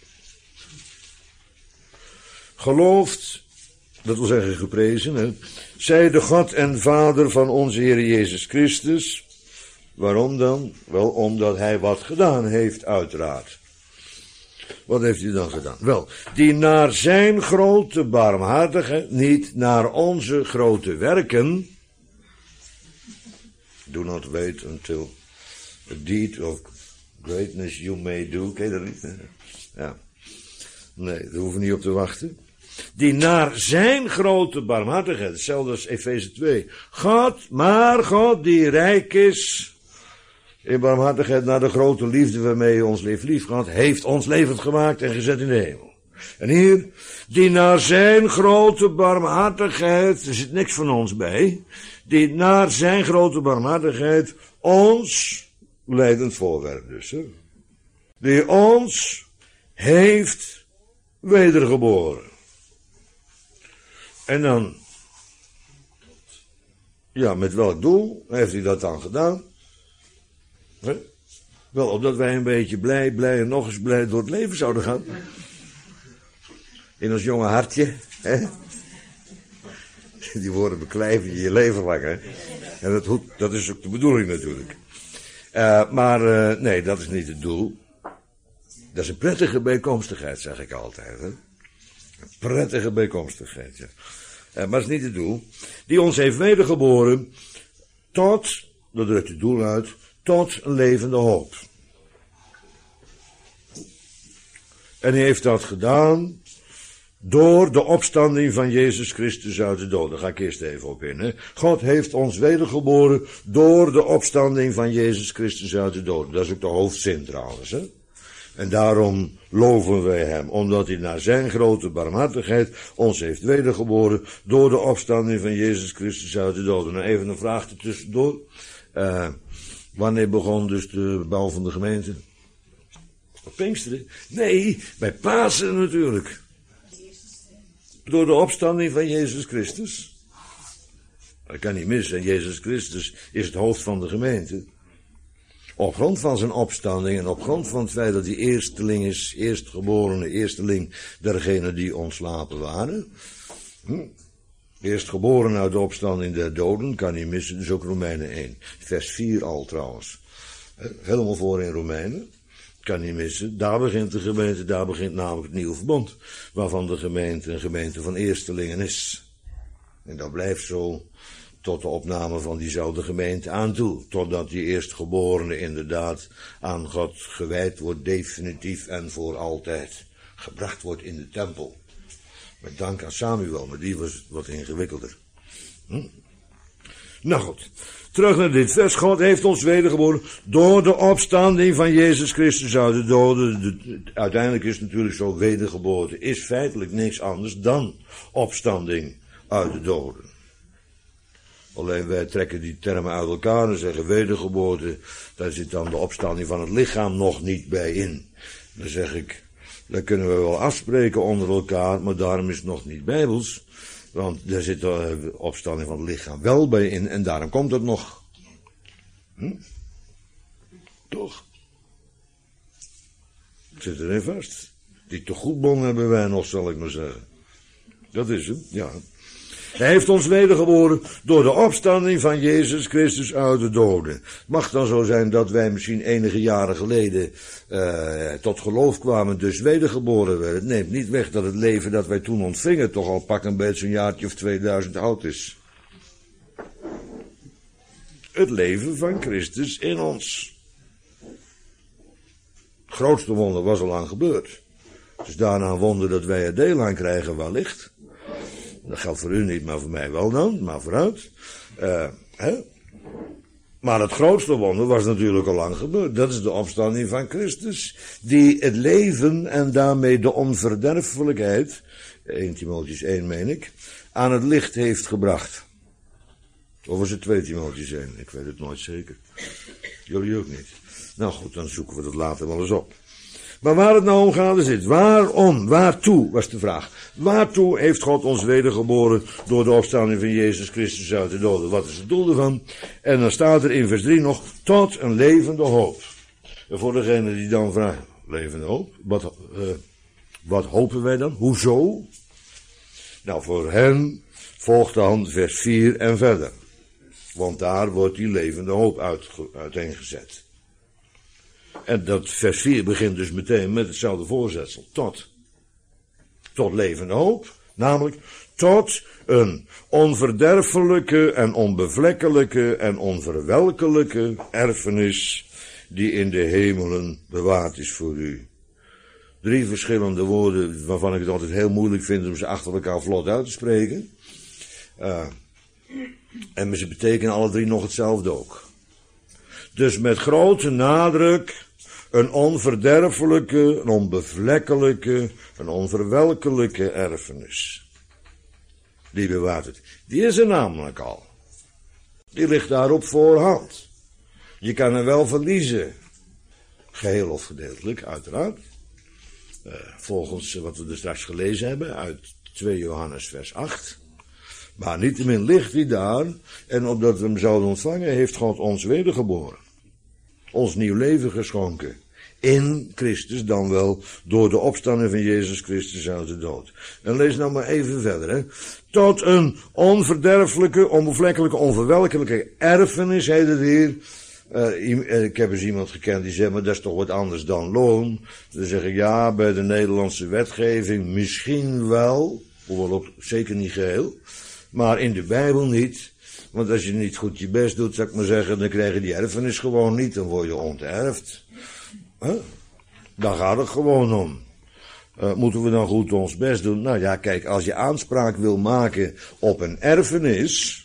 gelooft, dat wil zeggen geprezen, hè, zij de God en Vader van onze Heer Jezus Christus. Waarom dan? Wel, omdat hij wat gedaan heeft, uiteraard. Wat heeft hij dan gedaan? Wel, die naar zijn grote barmhartigheid, niet naar onze grote werken, do not wait until a deed of greatness you may do, ken je dat niet? Ja. Nee, daar hoeven we niet op te wachten. Die naar zijn grote barmhartigheid, hetzelfde als Efeze twee. God, maar God die rijk is in barmhartigheid naar de grote liefde waarmee hij ons heeft liefgehad, heeft ons levend gemaakt en gezet in de hemel. En hier, die naar zijn grote barmhartigheid, er zit niks van ons bij, die naar zijn grote barmhartigheid ons, leidend voorwerp dus, hè, die ons heeft wedergeboren. En dan, ja, met welk doel heeft hij dat dan gedaan? He? Wel, opdat wij een beetje blij, blij en nog eens blij door het leven zouden gaan. In ons jonge hartje. Hè? Die woorden beklijven je je leven lang. Hè? En dat, hoeft, dat is ook de bedoeling natuurlijk. Uh, maar uh, nee, dat is niet het doel. Dat is een prettige bijkomstigheid, zeg ik altijd. Hè? Een prettige bijkomstigheid, ja. Uh, maar dat is niet het doel. Die ons heeft wedergeboren tot, dat drukt het doel uit, tot een levende hoop. En hij heeft dat gedaan door de opstanding van Jezus Christus uit de dood. Daar ga ik eerst even op in. Hè. God heeft ons wedergeboren door de opstanding van Jezus Christus uit de dood. Dat is ook de hoofdzin trouwens. Hè. En daarom loven wij hem, omdat hij naar zijn grote barmhartigheid ons heeft wedergeboren door de opstanding van Jezus Christus uit de dood. Nou even een vraag ertussendoor. Uh, wanneer begon dus de bouw van de gemeente? Op Pinksteren? Nee, bij Pasen natuurlijk. Door de opstanding van Jezus Christus. Dat kan niet missen. En Jezus Christus is het hoofd van de gemeente. Op grond van zijn opstanding en op grond van het feit dat hij eersteling is, eerstgeborene, eersteling dergenen die ontslapen waren. Hm. Eerstgeboren uit de opstanding der doden, kan niet missen, dus ook Romeinen één. Vers vier al trouwens. Helemaal voor in Romeinen. Kan niet missen. Daar begint de gemeente, daar begint namelijk het nieuwe verbond. Waarvan de gemeente een gemeente van eerstelingen is. En dat blijft zo tot de opname van diezelfde gemeente aan toe. Totdat die eerstgeborene inderdaad aan God gewijd wordt, definitief en voor altijd. Gebracht wordt in de tempel. Met dank aan Samuel, maar die was wat ingewikkelder. Hm? Nou goed, terug naar dit vers. God heeft ons wedergeboren door de opstanding van Jezus Christus uit de doden. De, uiteindelijk is het natuurlijk zo, wedergeboorte is feitelijk niks anders dan opstanding uit de doden. Alleen wij trekken die termen uit elkaar en zeggen wedergeboorte, daar zit dan de opstanding van het lichaam nog niet bij in. Dan zeg ik, dat kunnen we wel afspreken onder elkaar, maar daarom is het nog niet bijbels. Want daar zit de opstanding van het lichaam wel bij in en daarom komt het nog. Hm? Toch? Ik zit erin vast. Die tegoedbon hebben wij nog, zal ik maar zeggen. Dat is hem, ja. Hij heeft ons wedergeboren door de opstanding van Jezus Christus uit de doden. Het mag dan zo zijn dat wij misschien enige jaren geleden uh, tot geloof kwamen, dus wedergeboren werden. Het neemt niet weg dat het leven dat wij toen ontvingen toch al pak een beetje een jaartje of tweeduizend oud is. Het leven van Christus in ons. Het grootste wonder was al lang gebeurd. Het is daarna een wonder dat wij er deel aan krijgen wellicht. Dat geldt voor u niet, maar voor mij wel dan, maar vooruit. Uh, hè? Maar het grootste wonder was natuurlijk al lang gebeurd. Dat is de opstanding van Christus, die het leven en daarmee de onverderfelijkheid, Eerste Timotheüs één meen ik, aan het licht heeft gebracht. Of was het Tweede Timotheüs één? Ik weet het nooit zeker. Jullie ook niet. Nou goed, dan zoeken we dat later wel eens op. Maar waar het nou om gaat is dit. Waarom, waartoe, was de vraag. Waartoe heeft God ons wedergeboren door de opstanding van Jezus Christus uit de doden? Wat is het doel ervan? En dan staat er in vers drie nog, tot een levende hoop. En voor degene die dan vragen, levende hoop? Wat, uh, wat hopen wij dan? Hoezo? Nou, voor hen volgt dan vers vier en verder. Want daar wordt die levende hoop uit, uiteengezet. En dat vers vier begint dus meteen met hetzelfde voorzetsel. Tot. Tot levende hoop. Namelijk tot een onverderfelijke en onbevlekkelijke en onverwelkelijke erfenis die in de hemelen bewaard is voor u. Drie verschillende woorden waarvan ik het altijd heel moeilijk vind om ze achter elkaar vlot uit te spreken. Uh, en ze betekenen alle drie nog hetzelfde ook. Dus met grote nadruk een onverderfelijke, een onbevlekkelijke, een onverwelkelijke erfenis. Die bewaart het. Die is er namelijk al. Die ligt daar op voorhand. Je kan hem wel verliezen. Geheel of gedeeltelijk, uiteraard. Uh, volgens wat we er straks gelezen hebben uit twee Johannes vers acht. Maar niettemin ligt hij daar. En opdat we hem zouden ontvangen, heeft God ons wedergeboren. Ons nieuw leven geschonken. In Christus dan wel door de opstanding van Jezus Christus uit de dood. En lees nou maar even verder. Hè. Tot een onverderfelijke, onbevlekkelijke, onverwelkelijke erfenis, heet het hier. Uh, ik heb eens iemand gekend die zegt, maar dat is toch wat anders dan loon. Dan zeg ik, ja, bij de Nederlandse wetgeving misschien wel. Hoewel ook zeker niet geheel. Maar in de Bijbel niet. Want als je niet goed je best doet, zou ik maar zeggen, dan krijg je die erfenis gewoon niet. Dan word je onterfd. Huh? Daar gaat het gewoon om. Uh, moeten we dan goed ons best doen? Nou ja, kijk, als je aanspraak wil maken op een erfenis,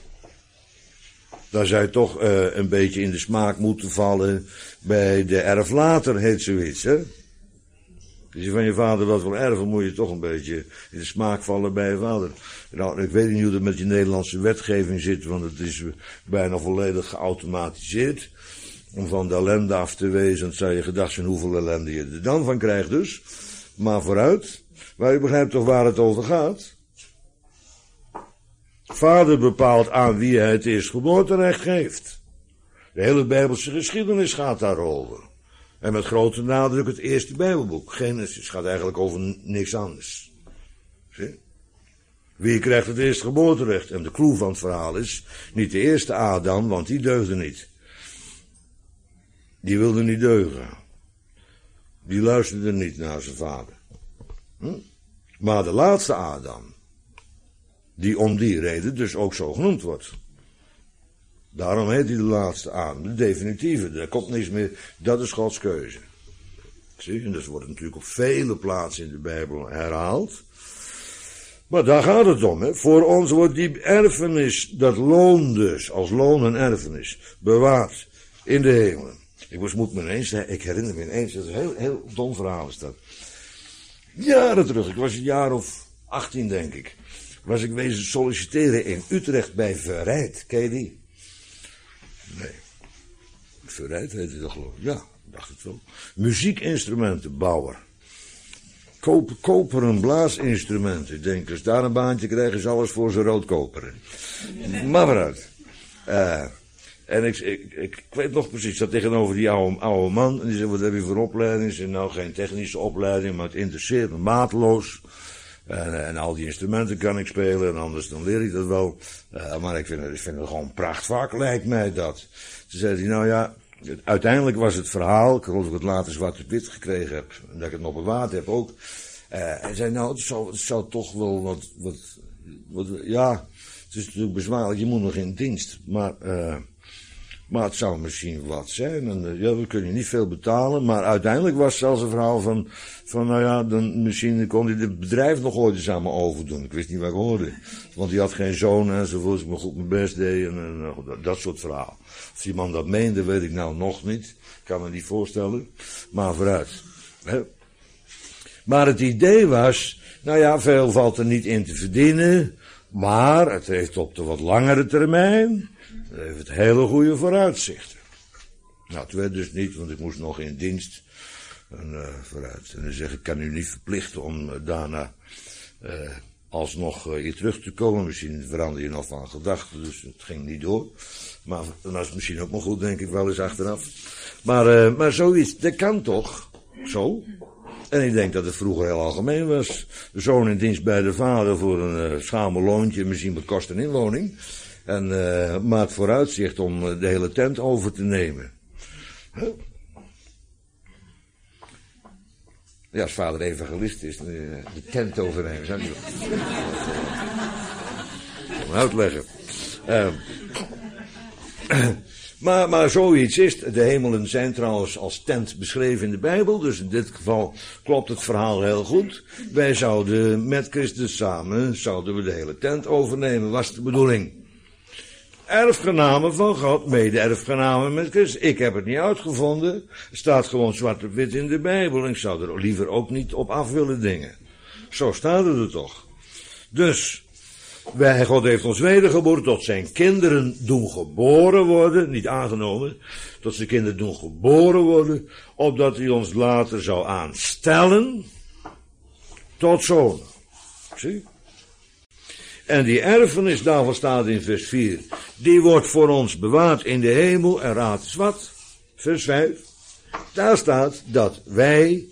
dan zou je toch uh, een beetje in de smaak moeten vallen bij de erflater, heet zoiets, hè? Als je van je vader wat wil erven, moet je toch een beetje in de smaak vallen bij je vader. Nou, ik weet niet hoe dat met je Nederlandse wetgeving zit, want het is bijna volledig geautomatiseerd. Om van de ellende af te wezen, dan zou je gedacht zijn hoeveel ellende je er dan van krijgt dus. Maar vooruit, maar u begrijpt toch waar het over gaat? Vader bepaalt aan wie hij het eerstgeboorterecht geeft. De hele Bijbelse geschiedenis gaat daarover. En met grote nadruk het eerste Bijbelboek. Genesis gaat eigenlijk over niks anders. Zie? Wie krijgt het eerstgeboorterecht? En de clue van het verhaal is, niet de eerste Adam, want die deugde niet. Die wilde niet deugen. Die luisterde niet naar zijn vader. Hm? Maar de laatste Adam, die om die reden dus ook zo genoemd wordt. Daarom heet hij de laatste Adam, de definitieve. Daar komt niks meer, dat is Gods keuze. Zie je, en dat wordt natuurlijk op vele plaatsen in de Bijbel herhaald. Maar daar gaat het om, hè. Voor ons wordt die erfenis, dat loon dus, als loon en erfenis, bewaard in de hemelen. Ik was, moet me ineens, ik herinner me ineens, dat is een heel, heel dom verhaal is dat. Jaren terug, ik was een jaar of achttien denk ik, was ik wezen solliciteren in Utrecht bij Verrijd. Ken je die? Nee. Verrijd heet hij toch geloof ik? Ja, dacht het wel. Muziekinstrumentenbouwer. Koop, koperen blaasinstrumenten. Ik denk, als daar een baantje krijgen, is alles voor zijn rood koperen. Maar vooruit. Uh, en ik, ik, ik, ik weet nog precies, ik zat tegenover die oude, oude man. En die zei, wat heb je voor opleiding? Ik zei, nou, geen technische opleiding, maar het interesseert me mateloos. En, en al die instrumenten kan ik spelen en anders dan leer ik dat wel. Uh, maar ik vind, het, ik vind het gewoon een prachtvak, lijkt mij dat. Toen zei hij, nou ja, uiteindelijk was het verhaal, ik geloof dat ik het later zwart op wit gekregen heb, en dat ik het nog bewaard heb ook. Uh, hij zei, nou, het zou, het zou toch wel wat, wat, wat, ja, het is natuurlijk bezwaarlijk, je moet nog in dienst, maar, uh, maar het zou misschien wat zijn. En, uh, ja, we kunnen niet veel betalen, maar uiteindelijk was het zelfs een verhaal van, van, nou ja, dan misschien kon hij het bedrijf nog ooit eens aan me overdoen. Ik wist niet wat ik hoorde, want hij had geen zoon enzovoort, ik me goed mijn best deed en, en dat, dat soort verhaal. Of die man dat meende, weet ik nou nog niet. Ik kan me niet voorstellen, maar vooruit. Hè? Maar het idee was, nou ja, veel valt er niet in te verdienen, maar het heeft op de wat langere termijn, het heeft hele goede vooruitzichten. Nou, het werd dus niet, want ik moest nog in dienst en, uh, vooruit. En dan zeg ik, ik kan u niet verplichten om uh, daarna uh, alsnog uh, hier terug te komen. Misschien verander je nog van gedachten, dus het ging niet door. Maar dat is misschien ook maar goed, denk ik wel eens achteraf. Maar, uh, maar zoiets, dat kan toch? Zo? En ik denk dat het vroeger heel algemeen was. De zoon in dienst bij de vader voor een uh, schamel loontje, misschien wat kost een inwoning. En, uh, maar het vooruitzicht om uh, de hele tent over te nemen. Huh? Ja, als vader evangelist is, uh, de tent overnemen. Zou ik niet uitleggen. Uh, Maar, maar zoiets is het. De hemelen zijn trouwens als tent beschreven in de Bijbel. Dus in dit geval klopt het verhaal heel goed. Wij zouden met Christus samen, zouden we de hele tent overnemen, was de bedoeling. Erfgenamen van God, mede-erfgenamen met Christus. Ik heb het niet uitgevonden. Het staat gewoon zwart op wit in de Bijbel. En ik zou er liever ook niet op af willen dingen. Zo staat het er toch. Dus wij, God heeft ons wedergeboren, tot zijn kinderen doen geboren worden, niet aangenomen, tot zijn kinderen doen geboren worden, opdat hij ons later zou aanstellen tot zonen. Zie? En die erfenis, daarvan staat in vers vier, die wordt voor ons bewaard in de hemel, en raad eens wat, vers vijf, daar staat dat wij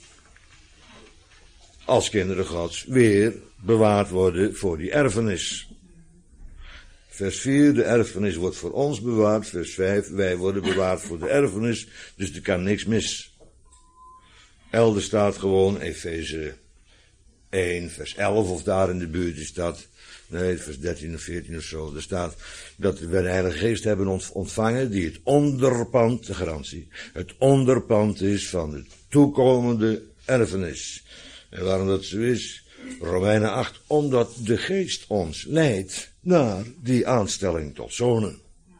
als kinderen Gods weer bewaard worden voor die erfenis. Vers vier, de erfenis wordt voor ons bewaard. Vers vijf, wij worden bewaard voor de erfenis. Dus er kan niks mis. Elders staat gewoon Efeze één, vers elf, of daar in de buurt is dat. Nee, vers dertien of veertien of zo. Er staat dat we de Heilige Geest hebben ontvangen, die het onderpand, de garantie, het onderpand is van de toekomende erfenis. En waarom dat zo is? Romeinen acht, omdat de Geest ons leidt naar die aanstelling tot zonen.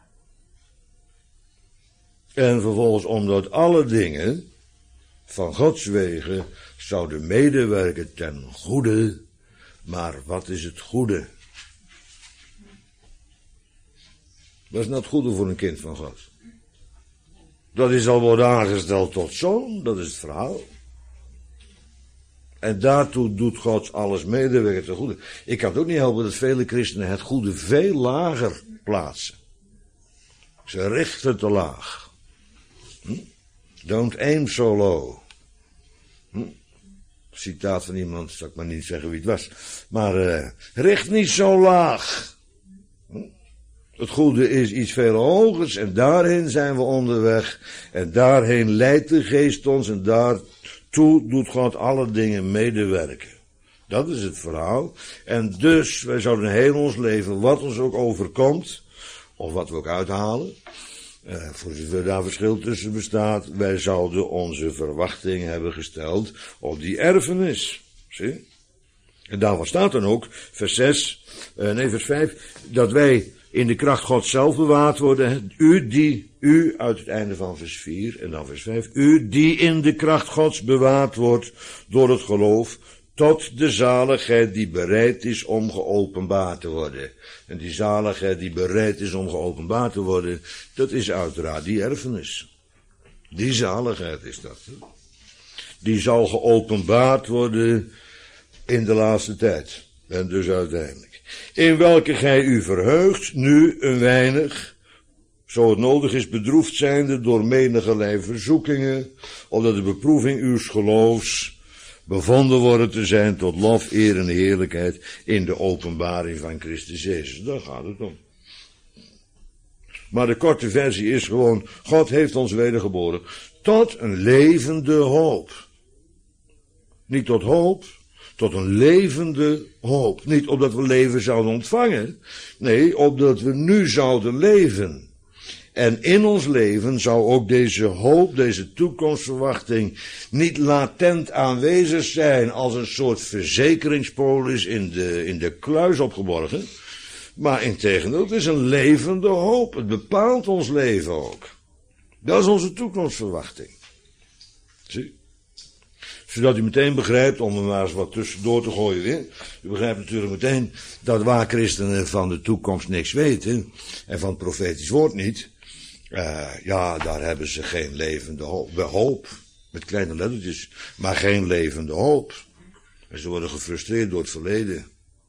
En vervolgens omdat alle dingen van Gods wegen zouden medewerken ten goede. Maar wat is het goede? Wat is nou het goede voor een kind van God? Dat is al worden aangesteld tot zoon, dat is het verhaal. En daartoe doet God alles medewerken ten goede. Ik kan het ook niet helpen dat vele christenen het goede veel lager plaatsen. Ze richten te laag. Hm? Don't aim so low. Hm? Citaat van iemand, zal ik maar niet zeggen wie het was. Maar uh, richt niet zo laag. Hm? Het goede is iets veel hogers en daarheen zijn we onderweg. En daarheen leidt de Geest ons en daartoe doet God alle dingen medewerken. Dat is het verhaal. En dus, wij zouden heel ons leven, wat ons ook overkomt, of wat we ook uithalen, Uh, voor zover daar verschil tussen bestaat, wij zouden onze verwachting hebben gesteld op die erfenis. Zie? En daarvan staat dan ook, vers zes, uh, nee vers vijf, dat wij in de kracht God zelf bewaard worden. U die, u uit het einde van vers vier en dan vers vijf, u die in de kracht Gods bewaard wordt door het geloof, tot de zaligheid die bereid is om geopenbaard te worden. En die zaligheid die bereid is om geopenbaard te worden, dat is uiteraard die erfenis. Die zaligheid is dat. Die zal geopenbaard worden in de laatste tijd. En dus uiteindelijk. In welke gij u verheugt, nu een weinig, zo het nodig is bedroefd zijnde door menigerlei verzoekingen, opdat de beproeving uws geloofs, bevonden worden te zijn tot lof, eer en heerlijkheid in de openbaring van Christus Jezus. Daar gaat het om. Maar de korte versie is gewoon, God heeft ons wedergeboren tot een levende hoop. Niet tot hoop, tot een levende hoop. Niet opdat we leven zouden ontvangen, nee, opdat we nu zouden leven. En in ons leven zou ook deze hoop, deze toekomstverwachting niet latent aanwezig zijn als een soort verzekeringspolis in de, in de kluis opgeborgen. Maar integendeel, het is een levende hoop. Het bepaalt ons leven ook. Dat is onze toekomstverwachting. Zie? Zodat u meteen begrijpt, om er maar eens wat tussendoor te gooien weer. U begrijpt natuurlijk meteen dat waar christenen van de toekomst niks weten, en van het profetisch woord niet, uh, ja, daar hebben ze geen levende hoop. Hoop, met kleine lettertjes, maar geen levende hoop. En ze worden gefrustreerd door het verleden.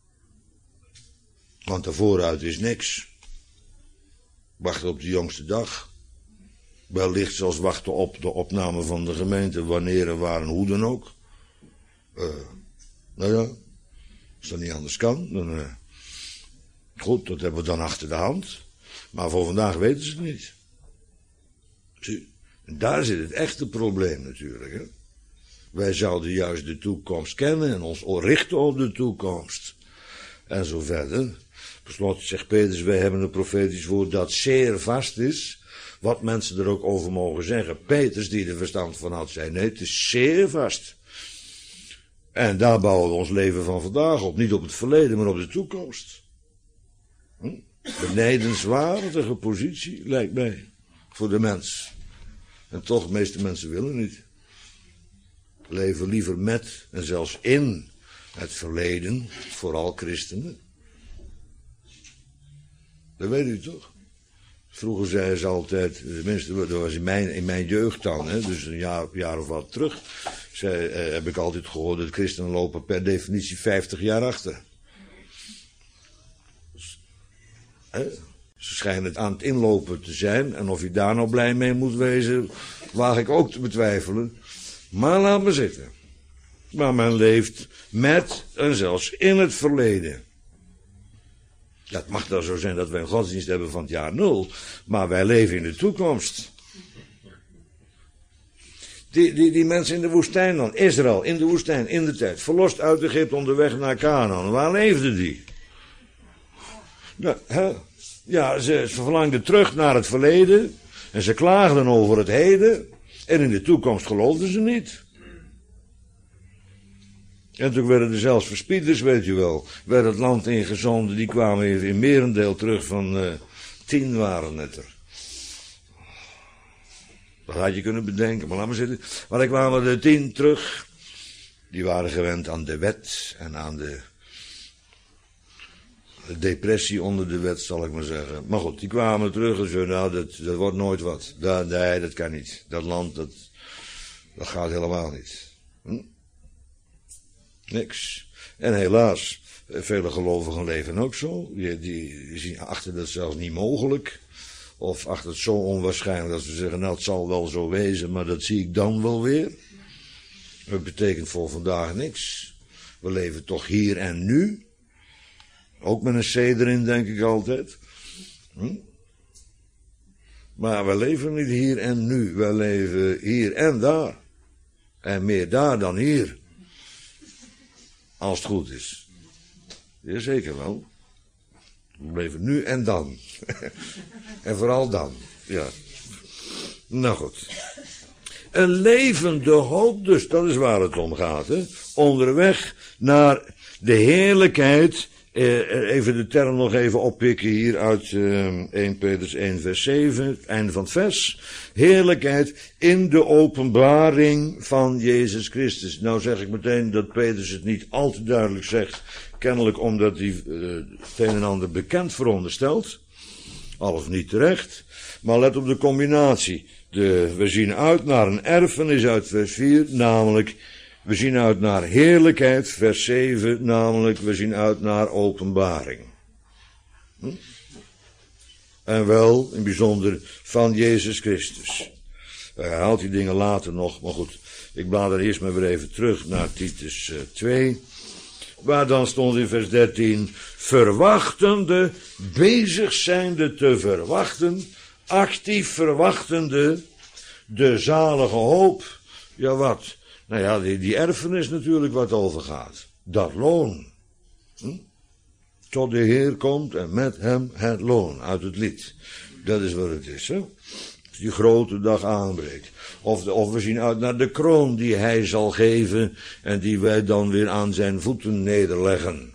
Want daarvooruit is niks. Wachten op de jongste dag. Wellicht zelfs wachten op de opname van de gemeente, wanneer en waar en hoe dan ook. Uh, nou ja, als dat niet anders kan, dan... Uh, goed, dat hebben we dan achter de hand. Maar voor vandaag weten ze het niet. Zie, en daar zit het echte probleem natuurlijk. Hè? Wij zouden juist de toekomst kennen en ons richten op de toekomst. En zo verder. Per slot zegt Petrus, wij hebben een profetisch woord dat zeer vast is. Wat mensen er ook over mogen zeggen. Petrus, die er verstand van had, zei nee, het is zeer vast. En daar bouwen we ons leven van vandaag op. Niet op het verleden, maar op de toekomst. Hm? Benijdenswaardige positie, lijkt mij, voor de mens. En toch, de meeste mensen willen niet. Leven liever met en zelfs in het verleden, vooral christenen. Dat weet u toch? Vroeger zeiden ze altijd, tenminste, dat was in mijn, in mijn jeugd dan, hè, dus een jaar, jaar of wat terug, zei, eh, heb ik altijd gehoord dat christenen lopen per definitie vijftig jaar achter. Dus, hè, ze schijnen het aan het inlopen te zijn, en of je daar nou blij mee moet wezen, waag ik ook te betwijfelen. Maar laat me zitten. Maar men leeft met en zelfs in het verleden. Ja, het mag dan zo zijn dat wij een godsdienst hebben van het jaar nul, maar wij leven in de toekomst. Die, die, die mensen in de woestijn dan, Israël, in de woestijn, in de tijd, verlost uit Egypte onderweg naar Canaan. Waar leefden die? Ja, hè? ja ze, ze verlangden terug naar het verleden en ze klaagden over het heden en in de toekomst geloofden ze niet. En toen werden er zelfs verspieders, weet je wel, werd het land ingezonden, die kwamen even in merendeel terug van uh, tien waren het er. Dat had je kunnen bedenken, maar laat maar zitten. Maar dan kwamen er tien terug, die waren gewend aan de wet en aan de, de depressie onder de wet, zal ik maar zeggen. Maar goed, die kwamen terug en zeiden, nou, dat, dat wordt nooit wat. Dat, nee, dat kan niet. Dat land, dat, dat gaat helemaal niet. Hm? Niks. En helaas, vele gelovigen leven ook zo. Die, die, die zien achter dat zelfs niet mogelijk. Of achter het zo onwaarschijnlijk dat ze zeggen, nou het zal wel zo wezen, maar dat zie ik dan wel weer. Dat betekent voor vandaag niks. We leven toch hier en nu. Ook met een C erin, denk ik altijd. Hm? Maar we leven niet hier en nu. We leven hier en daar. En meer daar dan hier. Als het goed is. Jazeker wel. We leven nu en dan. En vooral dan. Ja. Nou goed. Een levende hoop dus. Dat is waar het om gaat. Hè? Onderweg naar de heerlijkheid. Eh, even de term nog even oppikken hier uit eh, Eerste Petrus één vers zeven. Het einde van het vers. Heerlijkheid in de openbaring van Jezus Christus. Nou zeg ik meteen dat Petrus het niet al te duidelijk zegt. Kennelijk omdat hij uh, het een en ander bekend veronderstelt. Al of niet terecht. Maar let op de combinatie. De, we zien uit naar een erfenis uit vers vier. Namelijk, we zien uit naar heerlijkheid. Vers zeven. Namelijk, we zien uit naar openbaring. Hm? En wel, in bijzonder, van Jezus Christus. Hij haalt die dingen later nog, maar goed. Ik blader eerst maar weer even terug naar Titus uh, twee. Waar dan stond in vers dertien, verwachtende, bezig zijnde te verwachten, actief verwachtende, de zalige hoop. Ja, wat? Nou ja, die, die erfenis natuurlijk wat over gaat. Dat loon. Hm? Tot de Heer komt en met hem het loon uit het lied. Dat is wat het is, hè? Als die grote dag aanbreekt. Of, de, of we zien uit naar de kroon die hij zal geven en die wij dan weer aan zijn voeten nederleggen.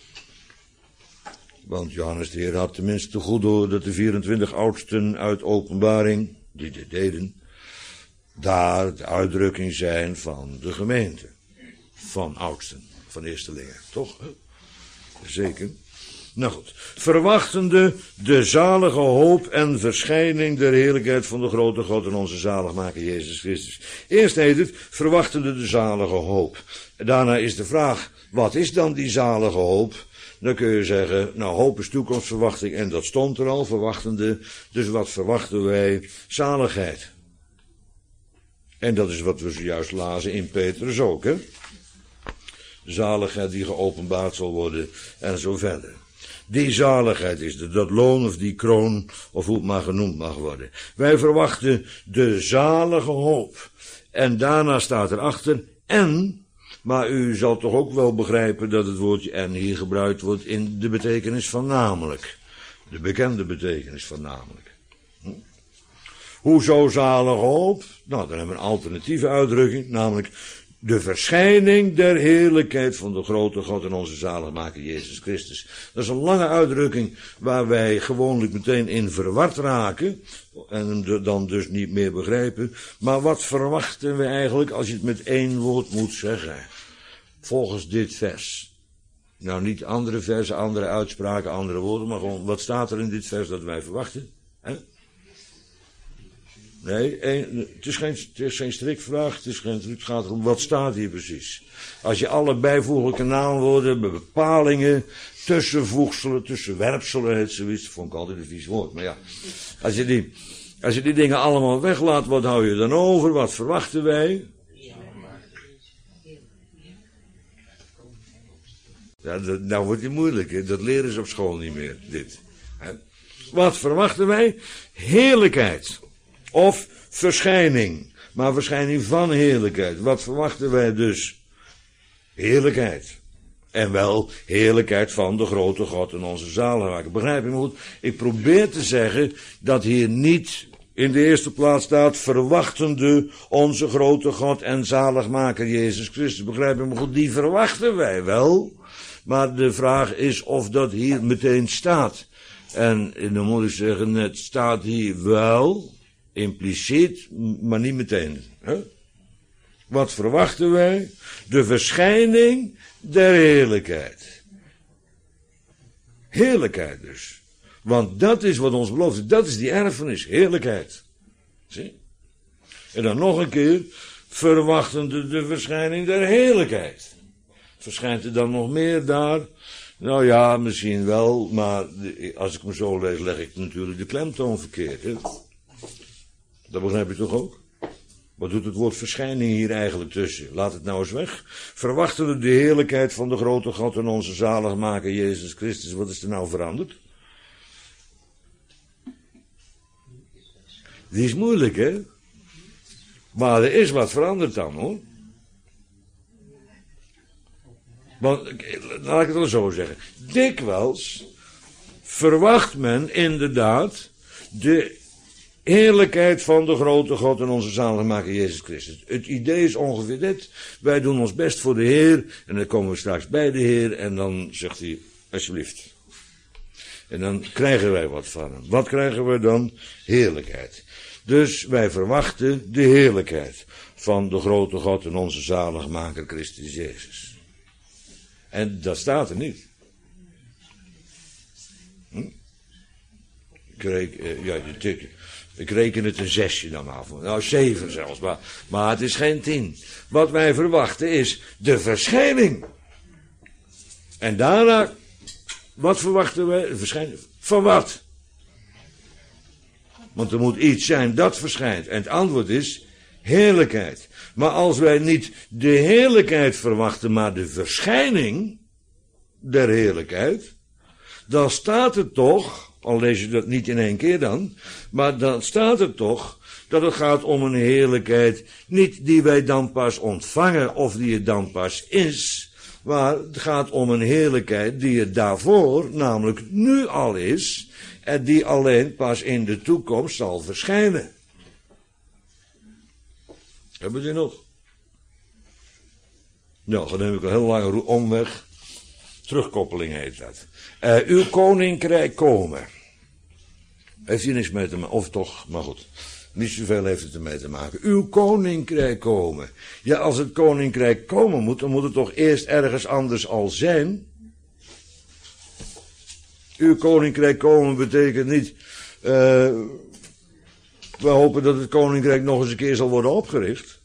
Want Johannes de Heer had tenminste goed door dat de vierentwintig oudsten uit Openbaring, die dit deden, daar de uitdrukking zijn van de gemeente. Van oudsten, van eerstelingen, toch? Zeker. Nou goed, verwachtende de zalige hoop en verschijning der heerlijkheid van de grote God en onze zaligmaker Jezus Christus. Eerst heet het, verwachtende de zalige hoop. Daarna is de vraag, wat is dan die zalige hoop? Dan kun je zeggen, nou hoop is toekomstverwachting en dat stond er al, verwachtende. Dus wat verwachten wij? Zaligheid. En dat is wat we zojuist lazen in Petrus ook, hè? Zaligheid die geopenbaard zal worden en zo verder. Die zaligheid is er, dat loon of die kroon, of hoe het maar genoemd mag worden. Wij verwachten de zalige hoop. En daarna staat erachter, en, maar u zal toch ook wel begrijpen dat het woordje en hier gebruikt wordt in de betekenis van namelijk. De bekende betekenis van namelijk. Hm? Hoezo zalige hoop? Nou, dan hebben we een alternatieve uitdrukking, namelijk de verschijning der heerlijkheid van de grote God en onze zaligmaker Jezus Christus. Dat is een lange uitdrukking waar wij gewoonlijk meteen in verward raken en dan dus niet meer begrijpen. Maar wat verwachten we eigenlijk als je het met één woord moet zeggen? Volgens dit vers. Nou, niet andere versen, andere uitspraken, andere woorden, maar gewoon wat staat er in dit vers dat wij verwachten? Hè? Nee, een, het, is geen, het is geen strikvraag, het, is geen, het gaat erom wat staat hier precies. Als je alle bijvoeglijke naamwoorden, bepalingen, tussenvoegselen, tussenwerpselen, het zoiets, dat vond ik altijd een vies woord, maar ja. Als je die, als je die dingen allemaal weglaat, wat hou je dan over? Wat verwachten wij? Ja, dat, nou wordt het moeilijk, hè? Dat leren ze op school niet meer, dit. Hè? Wat verwachten wij? Heerlijkheid. Of verschijning, maar verschijning van heerlijkheid. Wat verwachten wij dus? Heerlijkheid. En wel heerlijkheid van de grote God en onze zaligmaker. Begrijp je me goed? Ik probeer te zeggen dat hier niet in de eerste plaats staat verwachtende onze grote God en zaligmaker Jezus Christus. Begrijp je me goed? Die verwachten wij wel. Maar de vraag is of dat hier meteen staat. En dan moet ik zeggen, het staat hier wel, impliciet, maar niet meteen. Hè? Wat verwachten wij? De verschijning der heerlijkheid. Heerlijkheid dus. Want dat is wat ons belooft is. Dat is die erfenis, heerlijkheid. Zie? En dan nog een keer, verwachtende de verschijning der heerlijkheid. Verschijnt er dan nog meer daar? Nou ja, misschien wel, maar als ik me zo lees, leg ik natuurlijk de klemtoon verkeerd. Hè? Dat begrijp je toch ook? Wat doet het woord verschijning hier eigenlijk tussen? Laat het nou eens weg. Verwachten we de heerlijkheid van de grote God en onze zaligmaker Jezus Christus. Wat is er nou veranderd? Die is moeilijk, hè? Maar er is wat veranderd dan, hoor. Want, laat ik het wel zo zeggen. Dikwijls verwacht men inderdaad de heerlijkheid van de grote God en onze zaligmaker Jezus Christus. Het idee is ongeveer dit. Wij doen ons best voor de Heer. En dan komen we straks bij de Heer. En dan zegt hij, alsjeblieft. En dan krijgen wij wat van hem. Wat krijgen we dan? Heerlijkheid. Dus wij verwachten de heerlijkheid van de grote God en onze zaligmaker Christus Jezus. En dat staat er niet. Hm? Ik, reken, uh, ja, ik, ik reken het een zesje dan af. Nou, zeven zelfs. Maar, maar het is geen tien. Wat wij verwachten is de verschijning. En daarna, wat verwachten wij? De verschijning van wat? Want er moet iets zijn dat verschijnt. En het antwoord is heerlijkheid. Maar als wij niet de heerlijkheid verwachten, maar de verschijning der heerlijkheid, dan staat er toch, al lees je dat niet in één keer dan, maar dan staat er toch dat het gaat om een heerlijkheid, niet die wij dan pas ontvangen of die het dan pas is, maar het gaat om een heerlijkheid die het daarvoor, namelijk nu al is, en die alleen pas in de toekomst zal verschijnen. Hebben we die nog? Nou, dan heb ik een heel lange omweg. Terugkoppeling heet dat. Uh, uw koninkrijk komen. Heeft hier niks mee te maken, of toch, maar goed. Niet zoveel heeft het ermee te maken. Uw koninkrijk komen. Ja, als het koninkrijk komen moet, dan moet het toch eerst ergens anders al zijn. Uw koninkrijk komen betekent niet, uh, we hopen dat het koninkrijk nog eens een keer zal worden opgericht.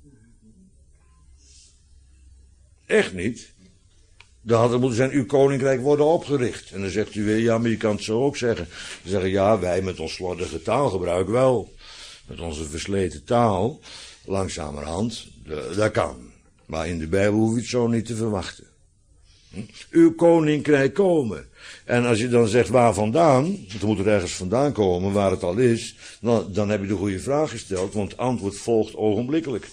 Echt niet. Dan had het moeten zijn, uw koninkrijk worden opgericht. En dan zegt u weer, ja, maar je kan het zo ook zeggen. Dan zeggen, ja, wij met ons slordige taalgebruik wel. Met onze versleten taal, langzamerhand, dat kan. Maar in de Bijbel hoef je het zo niet te verwachten. Hm? Uw koninkrijk komen. En als je dan zegt, waar vandaan? Want er moet er ergens vandaan komen, waar het al is. Dan, dan heb je de goede vraag gesteld, want het antwoord volgt ogenblikkelijk.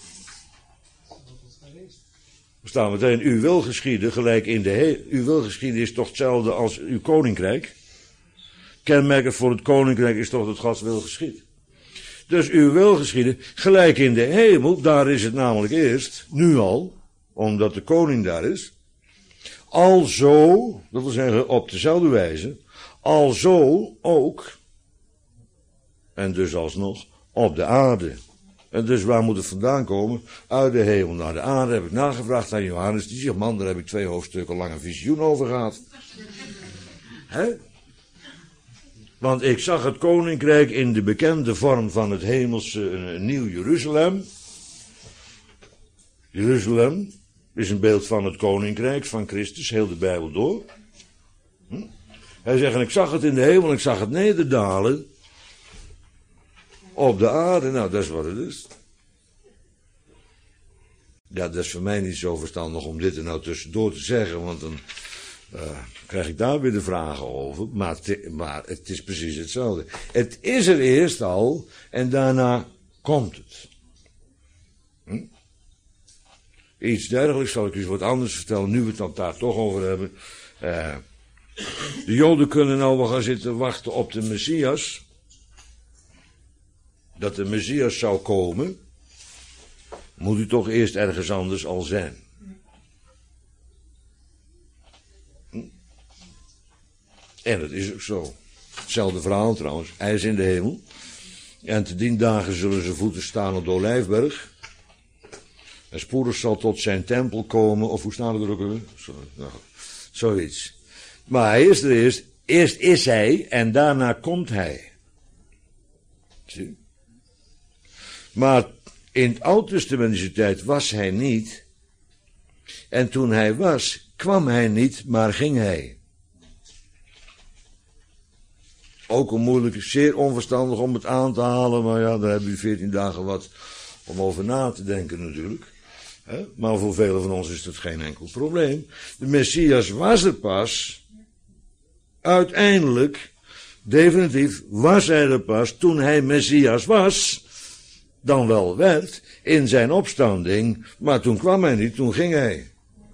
Er staat meteen, uw wil geschieden, gelijk in de he- uw wil geschieden is toch hetzelfde als uw koninkrijk. Kenmerkend voor het koninkrijk is toch dat Gods wil geschieden. Dus uw wil geschieden, gelijk in de hemel, daar is het namelijk eerst, nu al, omdat de koning daar is. Alzo, dat wil zeggen op dezelfde wijze, alzo ook, en dus alsnog, op de aarde. En dus waar moet het vandaan komen? Uit de hemel naar de aarde. Heb ik nagevraagd aan Johannes. Die zegt, man, daar heb ik twee hoofdstukken lang een visioen over gehad. Hè? Want ik zag het koninkrijk in de bekende vorm van het hemelse uh, Nieuw Jeruzalem. Jeruzalem is een beeld van het koninkrijk van Christus, heel de Bijbel door. Hm? Hij zegt, en ik zag het in de hemel, ik zag het nederdalen op de aarde. Nou, dat is wat het is. Ja, dat is voor mij niet zo verstandig om dit er nou tussendoor te zeggen, want dan uh, krijg ik daar weer de vragen over. Maar, te, maar het is precies hetzelfde. Het is er eerst al en daarna komt het. Hm? Iets dergelijks zal ik u wat anders vertellen, nu we het dan daar toch over hebben. Uh, de Joden kunnen nou wel gaan zitten wachten op de Messias. Dat de Messias zou komen, moet u toch eerst ergens anders al zijn. Hm? En dat is ook zo. Hetzelfde verhaal trouwens. Hij is in de hemel. En te dien dagen zullen zijn voeten staan op de Olijfberg. En spoedig zal tot zijn tempel komen. Of hoe staat het er ook weer? Zo, nou, zoiets. Maar hij is er eerst. Eerst is hij en daarna komt hij. Zie? Maar in het Oud-testamentische tijd was hij niet. En toen hij was, kwam hij niet, maar ging hij. Ook een moeilijk, zeer onverstandig om het aan te halen. Maar ja, daar hebben we veertien dagen wat om over na te denken natuurlijk. He? Maar voor velen van ons is dat geen enkel probleem. De Messias was er pas. Uiteindelijk, definitief, was hij er pas toen hij Messias was. Dan wel werd, in zijn opstanding, maar toen kwam hij niet, toen ging hij.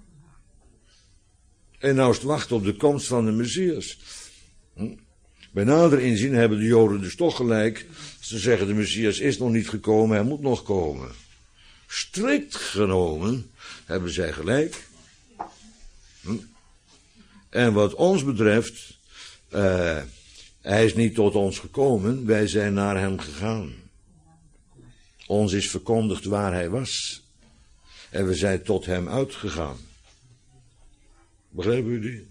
En nou is het wachten op de komst van de Messias. Hm? Bij nader inzien hebben de Joden dus toch gelijk. Ze zeggen de Messias is nog niet gekomen, hij moet nog komen. Strikt genomen hebben zij gelijk. Hm? En wat ons betreft, uh, hij is niet tot ons gekomen, wij zijn naar hem gegaan. Ons is verkondigd waar hij was. En we zijn tot hem uitgegaan. Begrijpen jullie?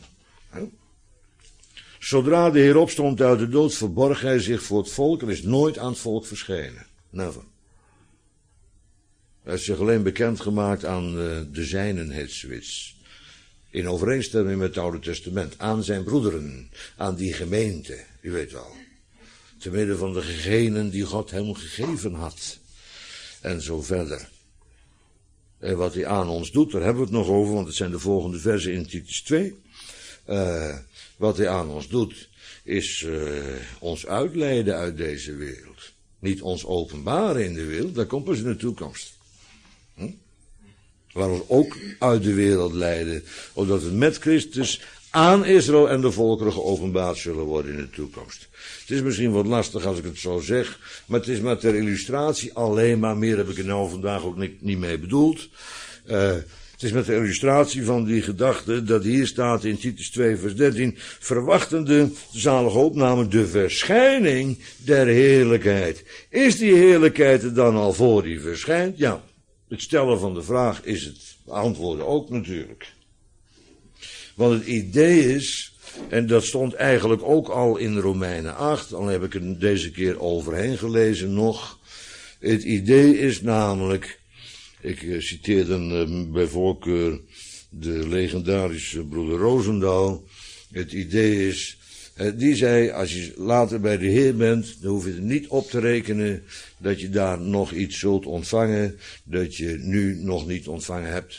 Zodra de Heer opstond uit de dood, verborg hij zich voor het volk en is nooit aan het volk verschenen. Never. Hij heeft zich alleen bekendgemaakt aan de, de zijnen, heet zoiets. In overeenstemming met het Oude Testament. Aan zijn broederen. Aan die gemeente. U weet wel. te midden van degenen die God hem gegeven had. En zo verder. En wat hij aan ons doet, daar hebben we het nog over, want het zijn de volgende versen in Titus twee. Uh, wat hij aan ons doet, is uh, ons uitleiden uit deze wereld. Niet ons openbaren in de wereld, dat komt pas in de toekomst. Hm? Waar we ook uit de wereld leiden, opdat we met Christus aan Israël en de volkeren geopenbaard zullen worden in de toekomst. Het is misschien wat lastig als ik het zo zeg, maar het is maar ter illustratie alleen maar, meer heb ik er nou vandaag ook niet, niet mee bedoeld. Uh, het is met de illustratie van die gedachte dat hier staat in Titus twee vers dertien, verwachtende de zalige hoop, namelijk de verschijning der heerlijkheid. Is die heerlijkheid er dan al voor die verschijnt? Ja, het stellen van de vraag is het beantwoorden ook natuurlijk. Want het idee is, en dat stond eigenlijk ook al in Romeinen acht, al heb ik er deze keer overheen gelezen nog. Het idee is namelijk, ik uh, citeer dan uh, bij voorkeur de legendarische broeder Roosendaal. Het idee is, uh, die zei, als je later bij de Heer bent, dan hoef je er niet op te rekenen dat je daar nog iets zult ontvangen, dat je nu nog niet ontvangen hebt.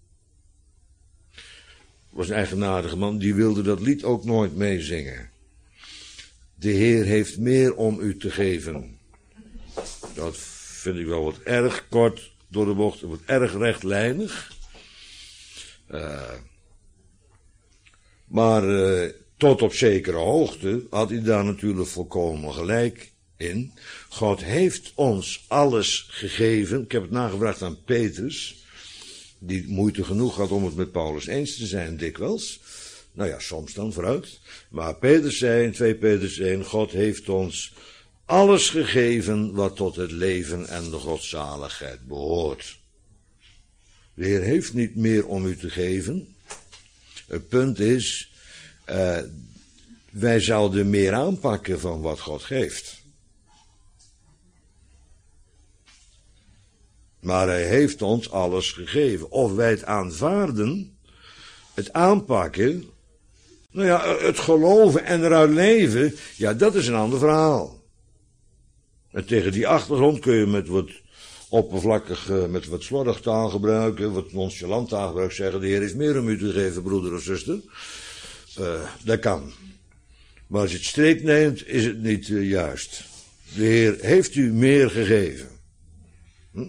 Was een eigenaardige man, die wilde dat lied ook nooit meezingen. De Heer heeft meer om u te geven. Dat vind ik wel wat erg kort door de bocht, wat erg rechtlijnig. Uh, maar uh, tot op zekere hoogte had hij daar natuurlijk volkomen gelijk in. God heeft ons alles gegeven. Ik heb het nagevraagd aan Petrus, die moeite genoeg had om het met Paulus eens te zijn, dikwijls. Nou ja, soms dan, vooruit. Maar Petrus zei in twee Petrus één, God heeft ons alles gegeven wat tot het leven en de godzaligheid behoort. De Heer heeft niet meer om u te geven. Het punt is, uh, wij zouden meer aanpakken van wat God geeft. Maar hij heeft ons alles gegeven. Of wij het aanvaarden, het aanpakken, nou ja, het geloven en eruit leven, ja, dat is een ander verhaal. En tegen die achtergrond kun je met wat oppervlakkig, met wat slordig taalgebruik, wat nonchalant taalgebruik zeggen, de Heer is meer om u te geven, broeder of zuster. Uh, dat kan. Maar als je het streek neemt, is het niet uh, juist. De Heer heeft u meer gegeven. Hm?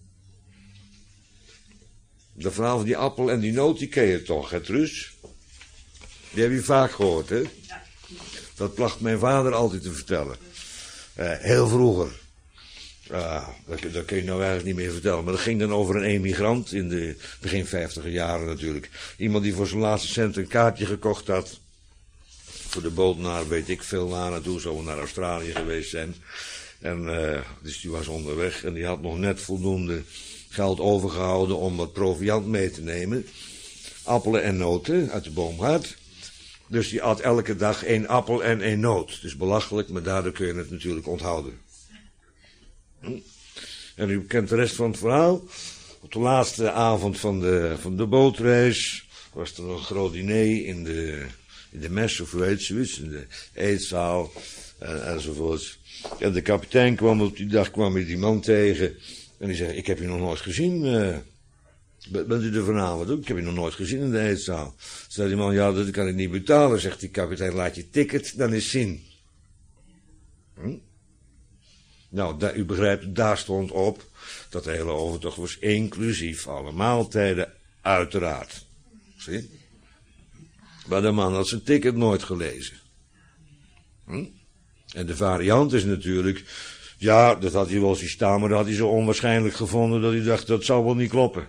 De verhaal van die appel en die noot, die ken je toch, hè, Truus? Die heb je vaak gehoord, hè? Dat placht mijn vader altijd te vertellen. Uh, heel vroeger. Uh, dat, dat kun je nou eigenlijk niet meer vertellen. Maar dat ging dan over een emigrant in de begin vijftiger jaren natuurlijk. Iemand die voor zijn laatste cent een kaartje gekocht had. Voor de boot naar, weet ik veel, naar naartoe. Zou we naar Australië geweest zijn. En uh, dus die was onderweg. En die had nog net voldoende geld overgehouden om wat proviand mee te nemen. Appelen en noten uit de boomgaard. Dus die at elke dag één appel en één noot. Dus belachelijk, maar daardoor kun je het natuurlijk onthouden. Hm? En u kent de rest van het verhaal. Op de laatste avond van de, van de bootreis was er een groot diner in de, in de mes, of hoe heet zoiets, in de eetzaal en, enzovoort. En de kapitein kwam op die dag kwam hij die man tegen en die zei, ik heb je nog nooit gezien. Uh, Bent u er vanavond ook? Ik heb je nog nooit gezien in de eetzaal. Zei die man, ja, dat kan ik niet betalen. Zegt die kapitein, laat je ticket dan eens zien. Hm? Nou, da, u begrijpt, daar stond op dat de hele overtocht was inclusief alle maaltijden, uiteraard. Zie? Maar de man had zijn ticket nooit gelezen. Hm? En de variant is natuurlijk, ja, dat had hij wel zien staan, maar dat had hij zo onwaarschijnlijk gevonden dat hij dacht, dat zou wel niet kloppen.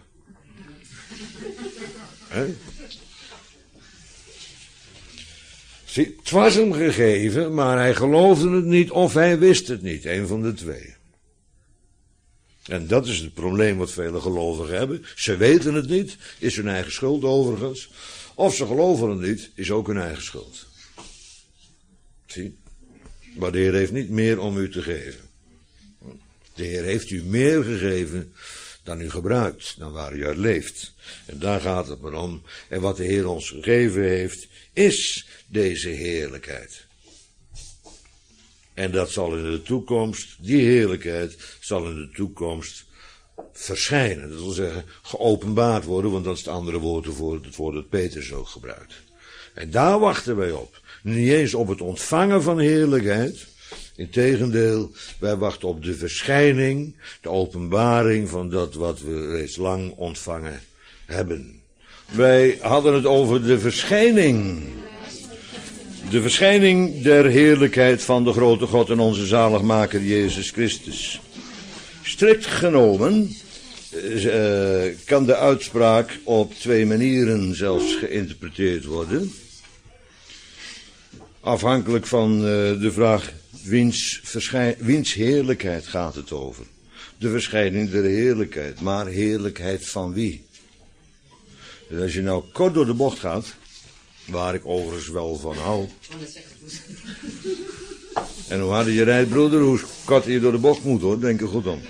He? Zie, het was hem gegeven, maar hij geloofde het niet of hij wist het niet. Een van de twee. En dat is het probleem wat vele gelovigen hebben. Ze weten het niet, is hun eigen schuld overigens. Of ze geloven het niet, is ook hun eigen schuld. Zie, maar de Heer heeft niet meer om u te geven. De Heer heeft u meer gegeven dan u gebruikt, dan waar u uit leeft. En daar gaat het maar om. En wat de Heer ons gegeven heeft, is deze heerlijkheid. En dat zal in de toekomst, die heerlijkheid, zal in de toekomst verschijnen. Dat wil zeggen, geopenbaard worden, want dat is het andere woord voor het woord dat Petrus ook gebruikt. En daar wachten wij op. Niet eens op het ontvangen van heerlijkheid. Integendeel, wij wachten op de verschijning, de openbaring van dat wat we reeds lang ontvangen hebben. Wij hadden het over de verschijning. De verschijning der heerlijkheid van de grote God en onze zaligmaker Jezus Christus. Strikt genomen uh, kan de uitspraak op twee manieren zelfs geïnterpreteerd worden. Afhankelijk van uh, de vraag wiens, verschijn, wiens heerlijkheid gaat het over. De verschijning der heerlijkheid, maar heerlijkheid van wie? Dus als je nou kort door de bocht gaat, waar ik overigens wel van hou. En hoe harder je rijdt, broeder, hoe korter je door de bocht moet, hoor, denk er goed om.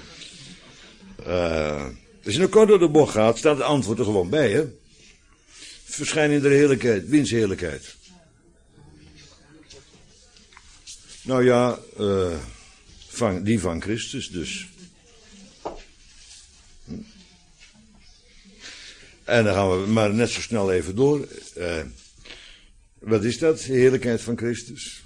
Uh, als je nou kort door de bocht gaat, staat het antwoord er gewoon bij, hè? Verschijning der heerlijkheid, wiens heerlijkheid? Nou ja, uh, van, die van Christus dus. Hm. En dan gaan we maar net zo snel even door. Uh, wat is dat, de heerlijkheid van Christus?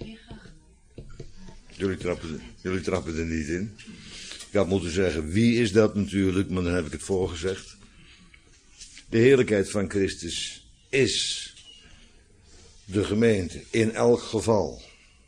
Jullie trappen, jullie trappen er niet in. Ik had moeten zeggen, wie is dat natuurlijk, maar dan heb ik het voorgezegd. De heerlijkheid van Christus is de gemeente, in elk geval.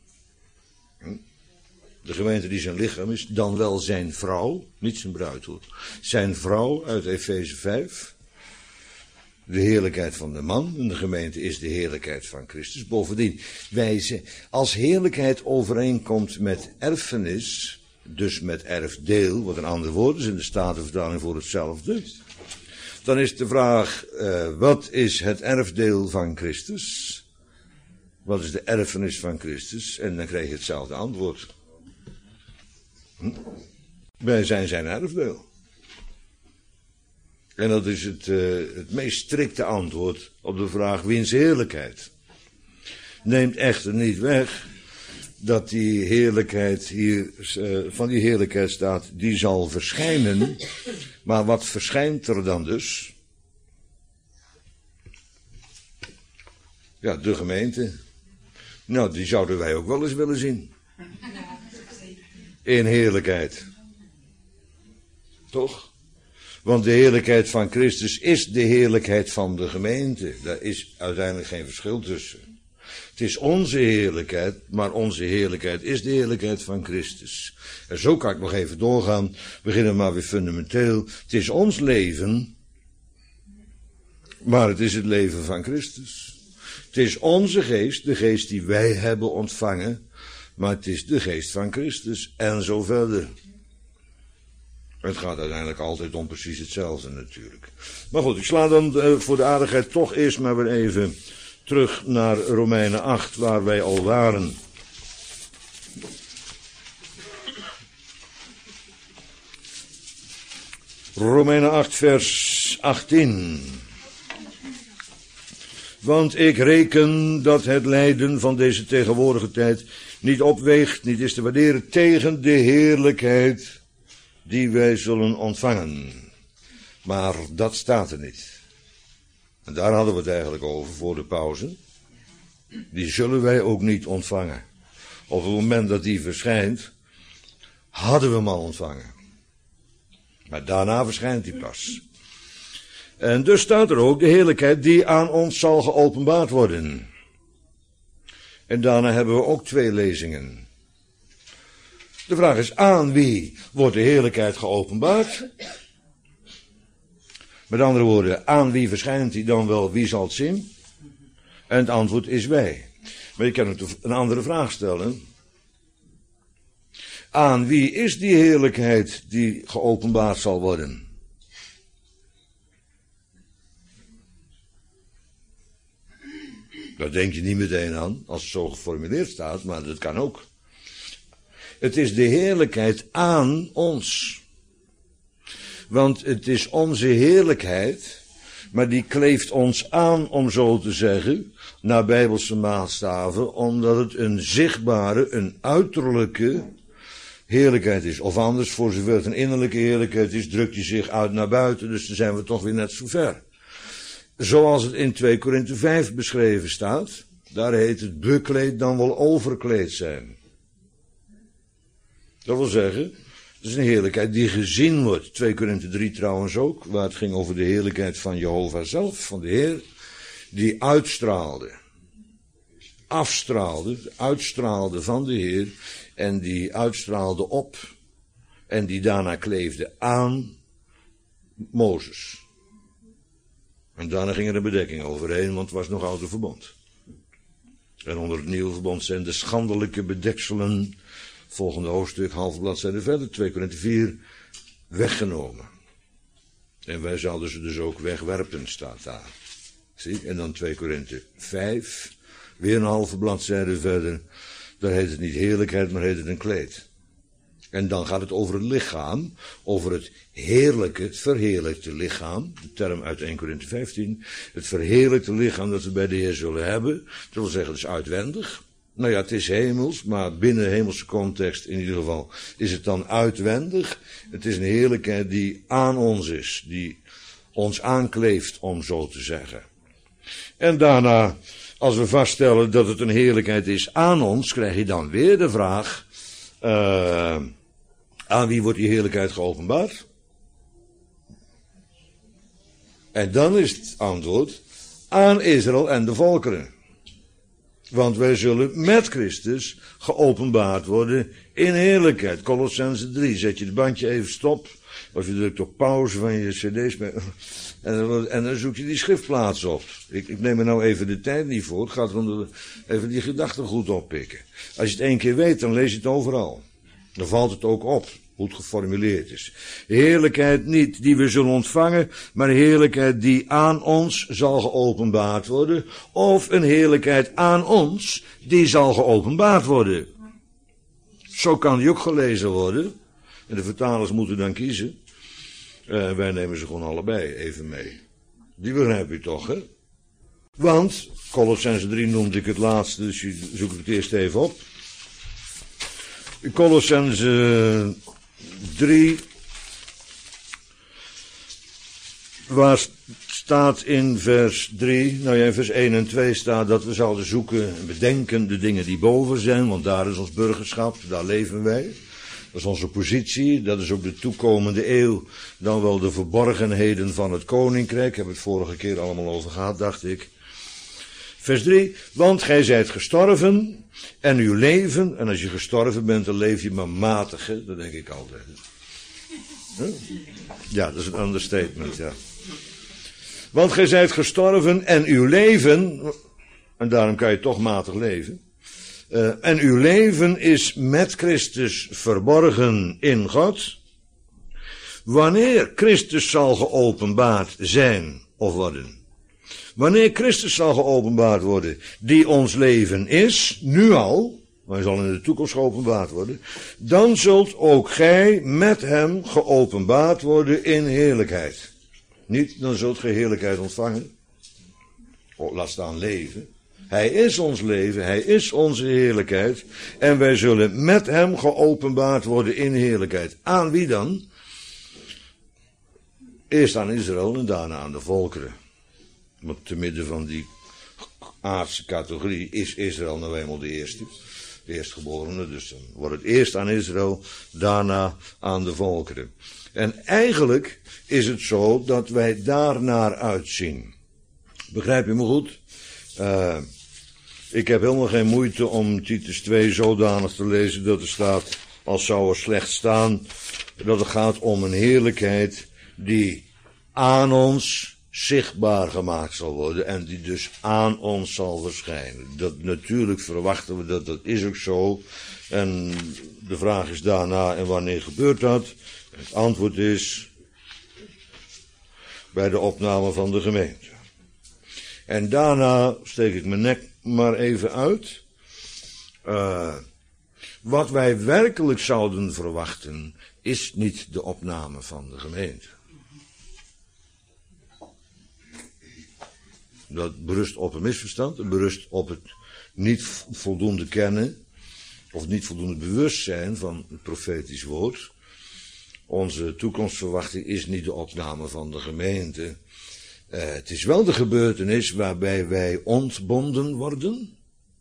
De gemeente die zijn lichaam is, dan wel zijn vrouw, niet zijn bruid hoor. Zijn vrouw uit Efeze vijf. De heerlijkheid van de man, en de gemeente is de heerlijkheid van Christus. Bovendien, wij, als heerlijkheid overeenkomt met erfenis, dus met erfdeel, wat een ander woord is in de Statenvertaling voor hetzelfde, dan is de vraag, uh, wat is het erfdeel van Christus? Wat is de erfenis van Christus? En dan krijg je hetzelfde antwoord. Hm? Wij zijn zijn erfdeel. En dat is het, uh, het meest strikte antwoord op de vraag wiens heerlijkheid. Neemt echter niet weg dat die heerlijkheid hier, uh, van die heerlijkheid staat, die zal verschijnen. Maar wat verschijnt er dan dus? Ja, de gemeente. Nou, die zouden wij ook wel eens willen zien. In heerlijkheid. Toch? Want de heerlijkheid van Christus is de heerlijkheid van de gemeente. Daar is uiteindelijk geen verschil tussen. Het is onze heerlijkheid, maar onze heerlijkheid is de heerlijkheid van Christus. En zo kan ik nog even doorgaan. Beginnen maar weer fundamenteel. Het is ons leven, maar het is het leven van Christus. Het is onze geest, de geest die wij hebben ontvangen, maar het is de geest van Christus en zo verder. Het gaat uiteindelijk altijd om precies hetzelfde natuurlijk. Maar goed, ik sla dan uh, voor de aardigheid toch eerst maar weer even terug naar Romeinen acht, waar wij al waren. Romeinen acht, vers achttien. Want ik reken dat het lijden van deze tegenwoordige tijd niet opweegt, niet is te waarderen tegen de heerlijkheid die wij zullen ontvangen. Maar dat staat er niet. En daar hadden we het eigenlijk over voor de pauze. Die zullen wij ook niet ontvangen. Op het moment dat die verschijnt, hadden we hem al ontvangen. Maar daarna verschijnt die pas. En dus staat er ook de heerlijkheid die aan ons zal geopenbaard worden. En daarna hebben we ook twee lezingen. De vraag is, aan wie wordt de heerlijkheid geopenbaard? Met andere woorden, aan wie verschijnt die dan wel, wie zal het zien? En het antwoord is wij. Maar je kan ook een andere vraag stellen. Aan wie is die heerlijkheid die geopenbaard zal worden? Daar denk je niet meteen aan, als het zo geformuleerd staat, maar dat kan ook. Het is de heerlijkheid aan ons. Want het is onze heerlijkheid maar die kleeft ons aan, om zo te zeggen, naar Bijbelse maatstaven, omdat het een zichtbare, een uiterlijke heerlijkheid is. Of anders, voor zover het een innerlijke heerlijkheid is, drukt hij zich uit naar buiten, dus dan zijn we toch weer net zo ver. Zoals het in twee Korinthe vijf beschreven staat, daar heet het bekleed dan wel overkleed zijn. Dat wil zeggen, het is een heerlijkheid die gezien wordt. twee Korinthe drie trouwens ook, waar het ging over de heerlijkheid van Jehovah zelf, van de Heer, die uitstraalde, afstraalde, uitstraalde van de Heer, en die uitstraalde op, en die daarna kleefde aan Mozes. En daarna ging er een bedekking overheen, want het was nog oude verbond. En onder het nieuwe verbond zijn de schandelijke bedekselen, volgende hoofdstuk, halve bladzijde verder, twee Korinthe vier, weggenomen. En wij zouden ze dus ook wegwerpen, staat daar. Zie? En dan twee Korinthe vijf, weer een halve bladzijde verder, daar heet het niet heerlijkheid, maar heet het een kleed. En dan gaat het over het lichaam, over het heerlijke, het verheerlijkte lichaam, de term uit één Korinthe vijftien, het verheerlijkte lichaam dat we bij de Heer zullen hebben, dat wil zeggen, het is uitwendig. Nou ja, het is hemels, maar binnen hemelse context in ieder geval is het dan uitwendig. Het is een heerlijkheid die aan ons is, die ons aankleeft, om zo te zeggen. En daarna, als we vaststellen dat het een heerlijkheid is aan ons, krijg je dan weer de vraag, uh, aan wie wordt die heerlijkheid geopenbaard? En dan is het antwoord, aan Israël en de volkeren. Want wij zullen met Christus geopenbaard worden in heerlijkheid. Kolossenzen drie, zet je het bandje even stop, of je drukt op pauze van je cd's, en dan, en dan zoek je die schriftplaats op. Ik, ik neem er nou even de tijd niet voor, het gaat erom dat we even die gedachten goed oppikken. Als je het één keer weet, dan lees je het overal. Dan valt het ook op, hoe het geformuleerd is. Heerlijkheid niet die we zullen ontvangen, maar heerlijkheid die aan ons zal geopenbaard worden, of een heerlijkheid aan ons die zal geopenbaard worden. Zo kan die ook gelezen worden. En de vertalers moeten dan kiezen. Uh, wij nemen ze gewoon allebei even mee. Die begrijp je toch, hè? Want, Kolossenzen drie noemde ik het laatste, dus zoek ik het eerst even op. Kolossenzen drie, waar staat in vers drie, nou ja, in vers één en twee staat dat we zouden zoeken en bedenken de dingen die boven zijn, want daar is ons burgerschap, daar leven wij. Dat is onze positie, dat is ook de toekomende eeuw, dan wel de verborgenheden van het koninkrijk. Ik heb het vorige keer allemaal over gehad, dacht ik. Vers drie, want gij zijt gestorven en uw leven, en als je gestorven bent, dan leef je maar matig, hè? Dat denk ik altijd. Huh? Ja, dat is een understatement, ja. Want gij zijt gestorven en uw leven, en daarom kan je toch matig leven, uh, en uw leven is met Christus verborgen in God. Wanneer Christus zal geopenbaard zijn of worden, wanneer Christus zal geopenbaard worden, die ons leven is, nu al, maar hij zal in de toekomst geopenbaard worden, dan zult ook gij met hem geopenbaard worden in heerlijkheid. Niet, dan zult gij heerlijkheid ontvangen. Oh, laat staan leven. Hij is ons leven, hij is onze heerlijkheid, en wij zullen met hem geopenbaard worden in heerlijkheid. Aan wie dan? Eerst aan Israël en daarna aan de volkeren. Want te midden van die aardse categorie is Israël nou eenmaal de eerste, de eerstgeborene. Dus dan wordt het eerst aan Israël, daarna aan de volkeren. En eigenlijk is het zo dat wij daarnaar uitzien. Begrijp je me goed? Uh, ik heb helemaal geen moeite om Titus twee zodanig te lezen dat er staat, als zou er slecht staan, dat het gaat om een heerlijkheid die aan ons zichtbaar gemaakt zal worden en die dus aan ons zal verschijnen. Dat natuurlijk verwachten we dat, dat is ook zo. En de vraag is daarna, en wanneer gebeurt dat? Het antwoord is bij de opname van de gemeente. En daarna steek ik mijn nek maar even uit. Uh, wat wij werkelijk zouden verwachten is niet de opname van de gemeente. Dat berust op een misverstand, dat berust op het niet voldoende kennen, of niet voldoende bewustzijn van het profetisch woord. Onze toekomstverwachting is niet de opname van de gemeente. Uh, het is wel de gebeurtenis waarbij wij ontbonden worden,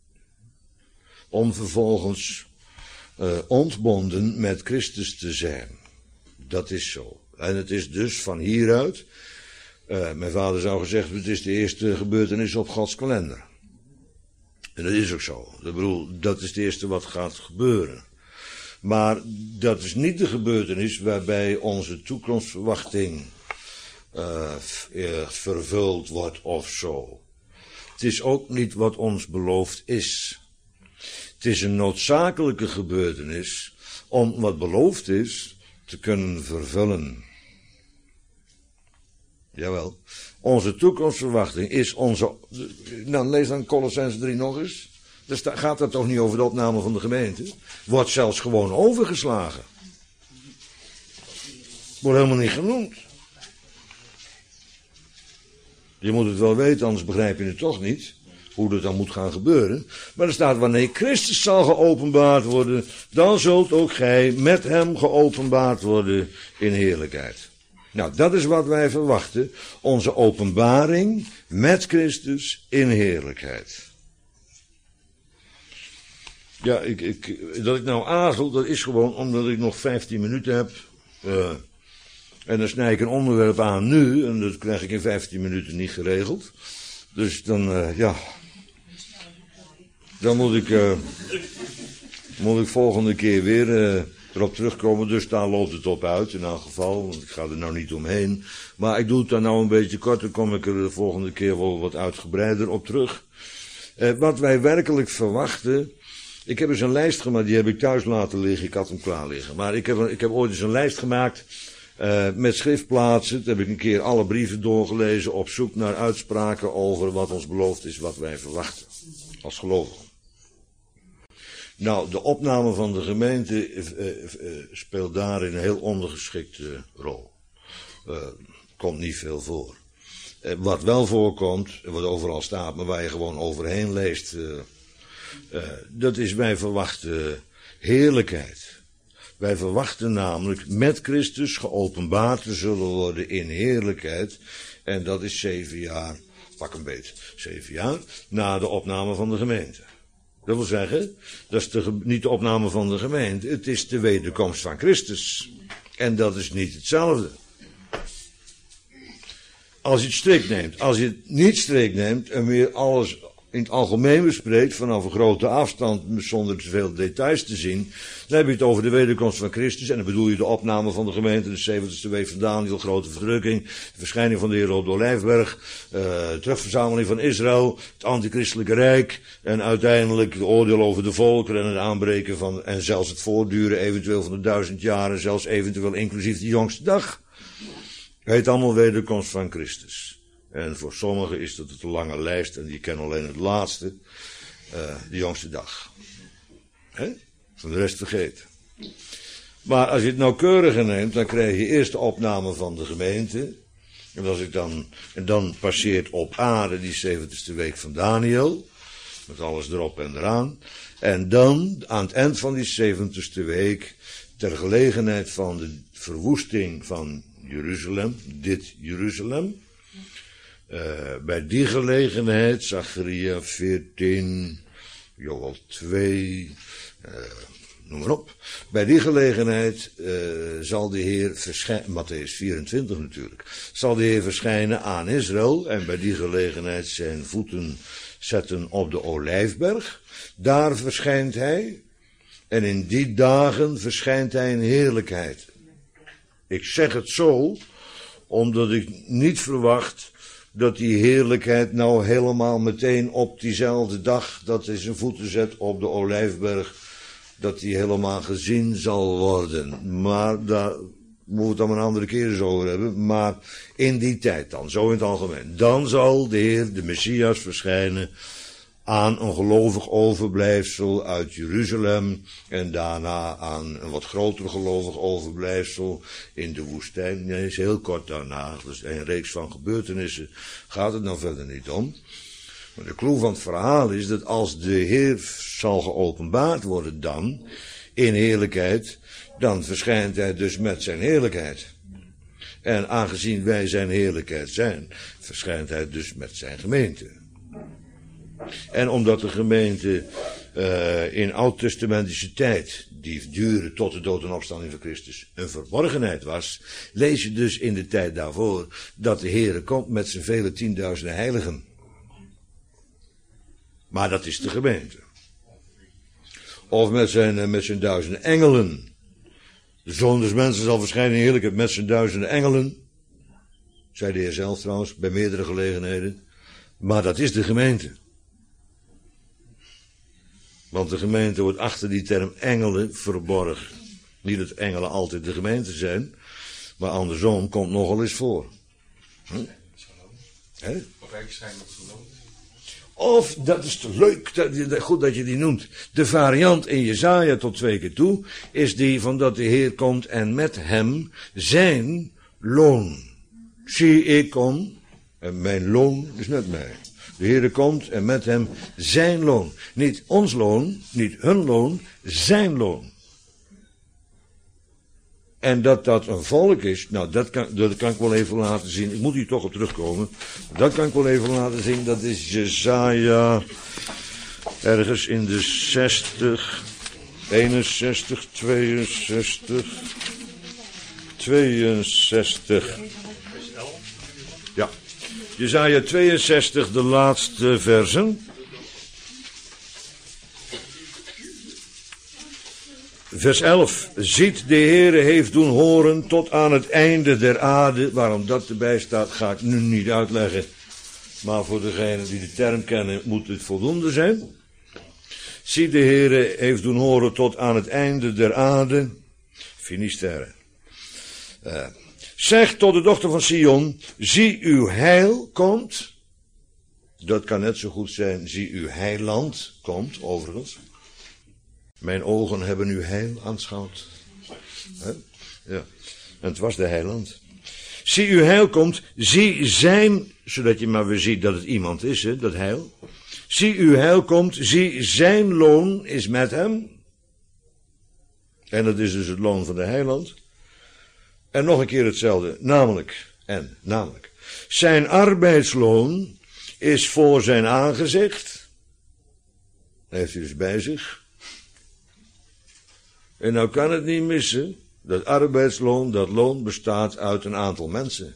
om vervolgens uh, ontbonden met Christus te zijn. Dat is zo. En het is dus van hieruit, uh, mijn vader zou gezegd, het is de eerste gebeurtenis op Gods kalender. En dat is ook zo. Ik bedoel, dat is het eerste wat gaat gebeuren. Maar dat is niet de gebeurtenis waarbij onze toekomstverwachting uh, vervuld wordt of zo. Het is ook niet wat ons beloofd is. Het is een noodzakelijke gebeurtenis om wat beloofd is te kunnen vervullen. Jawel. Onze toekomstverwachting is onze... Nou, lees dan Kolossenzen drie nog eens. Dus daar gaat het toch niet over de opname van de gemeente? Wordt zelfs gewoon overgeslagen. Wordt helemaal niet genoemd. Je moet het wel weten, anders begrijp je het toch niet. Hoe dat dan moet gaan gebeuren. Maar er staat, wanneer Christus zal geopenbaard worden, dan zult ook gij met hem geopenbaard worden in heerlijkheid. Nou, dat is wat wij verwachten. Onze openbaring met Christus in heerlijkheid. Ja, ik, ik, dat ik nou aarzel, dat is gewoon omdat ik nog vijftien minuten heb. Uh, en dan snij ik een onderwerp aan nu, en dat krijg ik in vijftien minuten niet geregeld. Dus dan, uh, ja... Dan moet ik, uh, moet ik volgende keer weer uh, erop terugkomen. Dus daar loopt het op uit in elk geval. Want ik ga er nou niet omheen. Maar ik doe het dan nou een beetje kort. Dan kom ik er de volgende keer wel wat uitgebreider op terug. Uh, wat wij werkelijk verwachten. Ik heb eens een lijst gemaakt. Die heb ik thuis laten liggen. Ik had hem klaar liggen. Maar ik heb, ik heb ooit eens een lijst gemaakt. Uh, met schriftplaatsen. Toen heb ik een keer alle brieven doorgelezen. Op zoek naar uitspraken over wat ons beloofd is. Wat wij verwachten. Als gelovigen. Nou, de opname van de gemeente uh, uh, speelt daarin een heel ondergeschikte rol. Uh, komt niet veel voor. Uh, wat wel voorkomt, wat overal staat, maar waar je gewoon overheen leest, uh, uh, dat is wij verwachten heerlijkheid. Wij verwachten namelijk met Christus geopenbaard te zullen worden in heerlijkheid. En dat is zeven jaar, pak een beet, zeven jaar na de opname van de gemeente. Dat wil zeggen, dat is de, niet de opname van de gemeente, het is de wederkomst van Christus. En dat is niet hetzelfde. Als je het strikt neemt, als je het niet strikt neemt en weer alles in het algemeen bespreekt, vanaf een grote afstand, zonder te veel details te zien, dan heb je het over de wederkomst van Christus, en dan bedoel je de opname van de gemeente, de zeventigste week van Daniël, grote verdrukking, de verschijning van de Heer op de Olijfberg, uh, terugverzameling van Israël, het antichristelijke rijk, en uiteindelijk de oordeel over de volkeren en het aanbreken van, en zelfs het voortduren eventueel van de duizend jaren, zelfs eventueel inclusief de jongste dag. Het heet allemaal wederkomst van Christus. En voor sommigen is dat een lange lijst en die kennen alleen het laatste, uh, de jongste dag. He? Van de rest vergeten. Maar als je het nauwkeuriger neemt, dan krijg je eerst de opname van de gemeente. En, als ik dan, en dan passeert op aarde die zeventigste week van Daniël, met alles erop en eraan. En dan, aan het eind van die zeventigste week, ter gelegenheid van de verwoesting van Jeruzalem, dit Jeruzalem. Uh, bij die gelegenheid, Zacharia veertien, Joël twee, uh, noem maar op. Bij die gelegenheid uh, zal de Heer verschijnen, Matthäus vierentwintig natuurlijk, zal de Heer verschijnen aan Israël en bij die gelegenheid zijn voeten zetten op de Olijfberg. Daar verschijnt hij en in die dagen verschijnt hij in heerlijkheid. Ik zeg het zo, omdat ik niet verwacht dat die heerlijkheid nou helemaal meteen op diezelfde dag dat hij zijn voeten zet op de Olijfberg, dat die helemaal gezien zal worden. Maar daar moeten we het dan een andere keer eens over hebben. Maar in die tijd dan, zo in het algemeen. Dan zal de Heer, de Messias, verschijnen aan een gelovig overblijfsel uit Jeruzalem en daarna aan een wat groter gelovig overblijfsel in de woestijn. Nee, is heel kort daarna, dus een reeks van gebeurtenissen, gaat het nou verder niet om. Maar de clue van het verhaal is dat als de Heer zal geopenbaard worden dan, in heerlijkheid, dan verschijnt hij dus met zijn heerlijkheid. En aangezien wij zijn heerlijkheid zijn, verschijnt hij dus met zijn gemeente. En omdat de gemeente uh, in oud-testamentische tijd, die duurde tot de dood en opstanding van Christus, een verborgenheid was, lees je dus in de tijd daarvoor dat de Heere komt met zijn vele tienduizenden heiligen. Maar dat is de gemeente. Of met zijn, met zijn duizenden engelen. De Zoon des Mensen zal verschijnen in heerlijkheid met zijn duizenden engelen. Zei de Heer zelf trouwens, bij meerdere gelegenheden. Maar dat is de gemeente. Want de gemeente wordt achter die term engelen verborgen. Niet dat engelen altijd de gemeente zijn, maar andersom komt nogal eens voor. Hm? Hè? Of, dat is te leuk, dat, goed dat je die noemt. De variant in Jesaja tot twee keer toe is die van dat de Heer komt en met hem zijn loon. Zie, ik kom en mijn loon is met mij. De Heer komt en met hem zijn loon. Niet ons loon, niet hun loon, zijn loon. En dat dat een volk is, nou dat kan, dat kan ik wel even laten zien. Ik moet hier toch op terugkomen. Dat kan ik wel even laten zien. Dat is Jesaja ergens in de zestig, eenenzestig, tweeënzestig, tweeënzestig. Ja, Jesaja tweeënzestig, de laatste versen. Vers elf. Ziet, de Heere heeft doen horen tot aan het einde der aarde. Waarom dat erbij staat, ga ik nu niet uitleggen. Maar voor degenen die de term kennen, moet het voldoende zijn. Ziet, de Heere heeft doen horen tot aan het einde der aarde. Finisterre. Uh, zeg tot de dochter van Sion, zie uw heil komt. Dat kan net zo goed zijn, zie uw heiland komt, overigens. Mijn ogen hebben uw heil aanschouwd. He? Ja. En het was de heiland. Zie uw heil komt, zie zijn, zodat je maar weer ziet dat het iemand is, hè, dat heil. Zie uw heil komt, zie zijn loon is met hem. En dat is dus het loon van de heiland. En nog een keer hetzelfde, namelijk, en, namelijk. Zijn arbeidsloon is voor zijn aangezicht. Dat heeft hij dus bij zich. En nou kan het niet missen, dat arbeidsloon, dat loon bestaat uit een aantal mensen.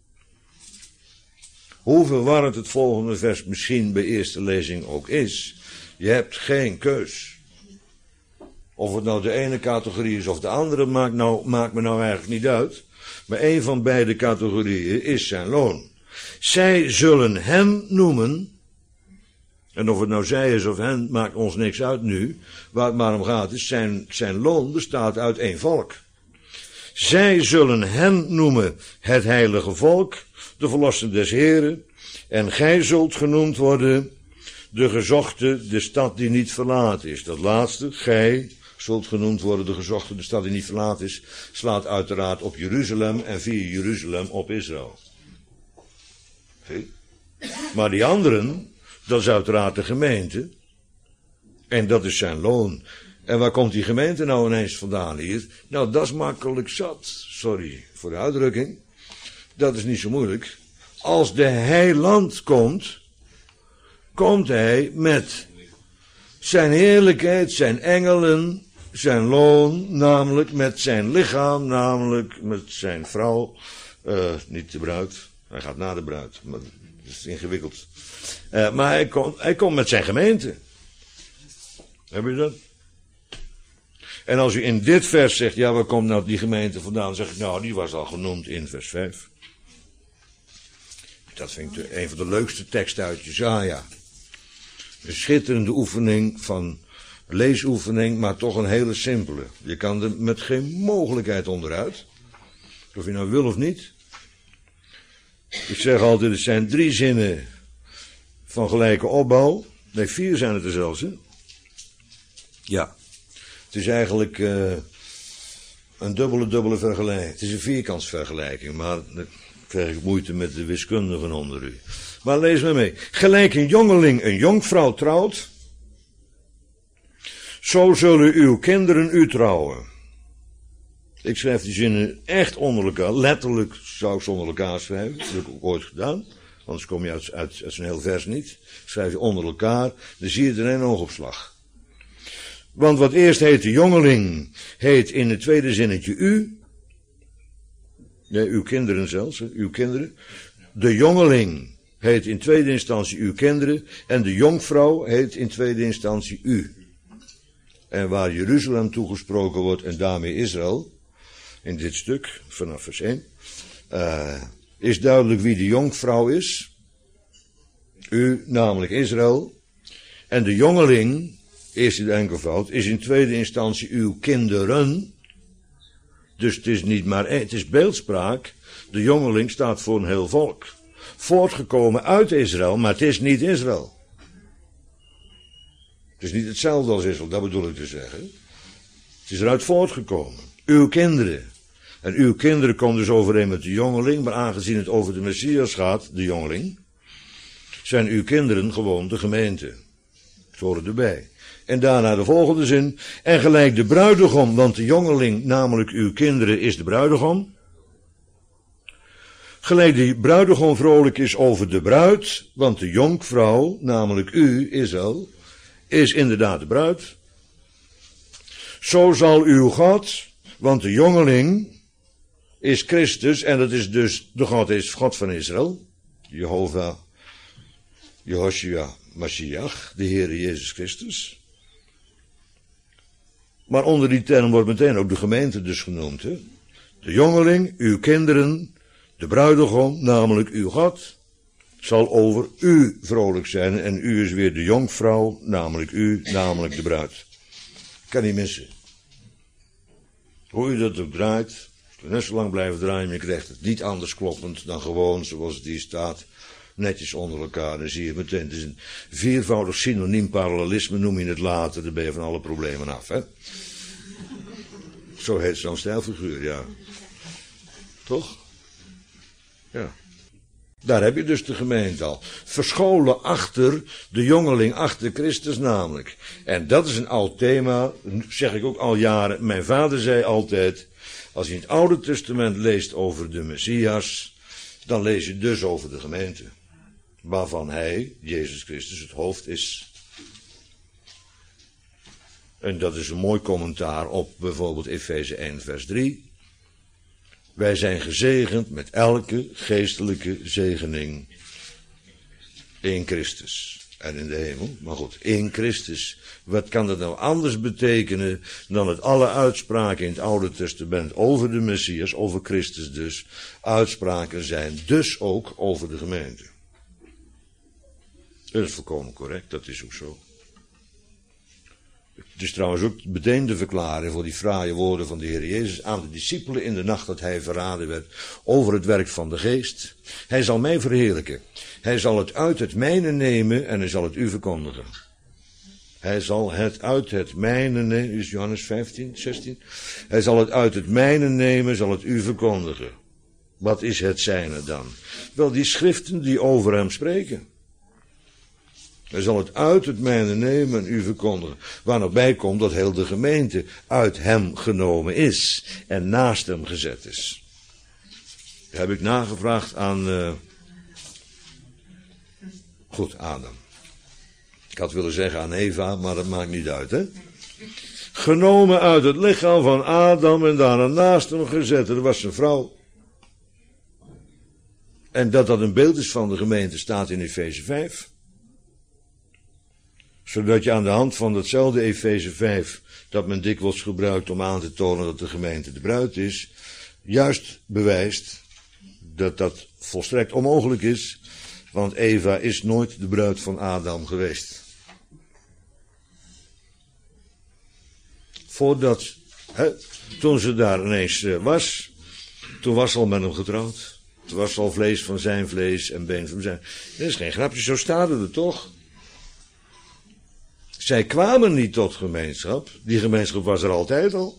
Hoe verwarrend het volgende vers misschien bij eerste lezing ook is, je hebt geen keus. Of het nou de ene categorie is of de andere, maakt, nou, maakt me nou eigenlijk niet uit. Maar één van beide categorieën is zijn loon. Zij zullen hem noemen. En of het nou zij is of hen, maakt ons niks uit nu. Waar het maar om gaat is, zijn, zijn loon bestaat uit één volk. Zij zullen hen noemen het heilige volk, de verlossen des Heren. En gij zult genoemd worden de gezochte, de stad die niet verlaten is. Dat laatste, gij zult genoemd worden de gezochte, de stad die niet verlaten is, slaat uiteraard op Jeruzalem en via Jeruzalem op Israël. Zie? Maar die anderen, dat is uiteraard de gemeente. En dat is zijn loon. En waar komt die gemeente nou ineens vandaan hier? Nou, dat is makkelijk zat. Sorry voor de uitdrukking. Dat is niet zo moeilijk. Als de heiland komt, komt hij met zijn heerlijkheid, zijn engelen, zijn loon, namelijk met zijn lichaam, namelijk met zijn vrouw. Uh, niet de bruid. Hij gaat na de bruid. Maar dat is ingewikkeld. Uh, maar hij komt, hij komt met zijn gemeente. Heb je dat? En als u in dit vers zegt, ja, waar komt nou die gemeente vandaan? Dan zeg ik, nou, die was al genoemd in vers vijf. Dat vind ik een van de leukste teksten uit Jesaja. Een schitterende oefening van leesoefening, maar toch een hele simpele. Je kan er met geen mogelijkheid onderuit. Of je nou wil of niet. Ik zeg altijd, het zijn drie zinnen van gelijke opbouw. Nee, vier zijn het er zelfs, hè? Ja. Het is eigenlijk uh, een dubbele, dubbele vergelijking. Het is een vierkantsvergelijking, maar dan krijg ik moeite met de wiskundigen onder u. Maar lees me mee. Gelijk een jongeling een jonkvrouw trouwt, zo zullen uw kinderen u trouwen. Ik schrijf die zinnen echt onder elkaar. Letterlijk zou ik ze onder elkaar schrijven. Dat heb ik ook ooit gedaan. Anders kom je uit, uit, uit zo'n heel vers niet. Schrijf je onder elkaar, dan zie je het in één oogopslag. Want wat eerst heet de jongeling, heet in het tweede zinnetje u. Nee, uw kinderen zelfs, hè, uw kinderen. De jongeling heet in tweede instantie uw kinderen. En de jonkvrouw heet in tweede instantie u. En waar Jeruzalem toegesproken wordt en daarmee Israël, in dit stuk, vanaf vers één, uh, is duidelijk wie de jonkvrouw is. U, namelijk Israël. En de jongeling, eerst in de enkelvoud, is in tweede instantie uw kinderen. Dus het is niet maar één, het is beeldspraak. De jongeling staat voor een heel volk. Voortgekomen uit Israël, maar het is niet Israël. Het is niet hetzelfde als Israël, dat bedoel ik te zeggen. Het is eruit voortgekomen. Uw kinderen. En uw kinderen komen dus overeen met de jongeling, maar aangezien het over de Messias gaat, de jongeling, zijn uw kinderen gewoon de gemeente. Ze horen erbij. En daarna de volgende zin. En gelijk de bruidegom, want de jongeling, namelijk uw kinderen, is de bruidegom. Gelijk de bruidegom vrolijk is over de bruid, want de jonkvrouw, namelijk u, Israël, is inderdaad de bruid. Zo zal uw God, want de jongeling is Christus, en dat is dus, de God is God van Israël, Jehovah, Jehoshua, Mashiach, de Heere Jezus Christus. Maar onder die term wordt meteen ook de gemeente dus genoemd. Hè? De jongeling, uw kinderen, de bruidegom, namelijk uw God, zal over u vrolijk zijn. En u is weer de jonkvrouw, namelijk u, namelijk de bruid. Kan niet missen. Hoe u dat ook draait, net zo lang blijven draaien, maar je krijgt het niet anders kloppend dan gewoon zoals het hier staat. Netjes onder elkaar, dan zie je meteen. Het is een viervoudig synoniem parallelisme, noem je het later, dan ben je van alle problemen af, hè. Zo heet zo'n stijlfiguur, ja. Toch? Ja. Daar heb je dus de gemeente al. Verscholen achter de jongeling, achter Christus namelijk. En dat is een oud thema, zeg ik ook al jaren. Mijn vader zei altijd, als je in het Oude Testament leest over de Messias, dan lees je dus over de gemeente. Waarvan hij, Jezus Christus, het hoofd is. En dat is een mooi commentaar op bijvoorbeeld Efeze één vers drie. Wij zijn gezegend met elke geestelijke zegening in Christus en in de hemel. Maar goed, in Christus. Wat kan dat nou anders betekenen dan het alle uitspraken in het Oude Testament over de Messias, over Christus dus, uitspraken zijn dus ook over de gemeente. Dat is volkomen correct, dat is ook zo. Het is trouwens ook meteen de verklaring voor die fraaie woorden van de Heer Jezus aan de discipelen in de nacht dat hij verraden werd over het werk van de Geest. Hij zal mij verheerlijken. Hij zal het uit het mijne nemen en hij zal het u verkondigen. Hij zal het uit het mijne nemen, is Johannes vijftien, zestien. Hij zal het uit het mijne nemen, zal het u verkondigen. Wat is het zijne dan? Wel, die schriften die over hem spreken. Hij zal het uit het mijne nemen en u verkondigen. Waar nog bij komt dat heel de gemeente uit hem genomen is en naast hem gezet is. Dat heb ik nagevraagd aan, uh, goed, Adam. Ik had willen zeggen aan Eva, maar dat maakt niet uit, hè. Genomen uit het lichaam van Adam en daarna naast hem gezet. Dat was zijn vrouw. En dat dat een beeld is van de gemeente staat in Efeze vijf. Zodat je aan de hand van datzelfde Efeze vijf, dat men dikwijls gebruikt om aan te tonen dat de gemeente de bruid is, juist bewijst dat dat volstrekt onmogelijk is, want Eva is nooit de bruid van Adam geweest. Voordat, hè, toen ze daar ineens uh, was, toen was ze al met hem getrouwd. Toen was ze al vlees van zijn vlees en been van zijn. Dat is geen grapje, zo staat het er toch? Zij kwamen niet tot gemeenschap. Die gemeenschap was er altijd al.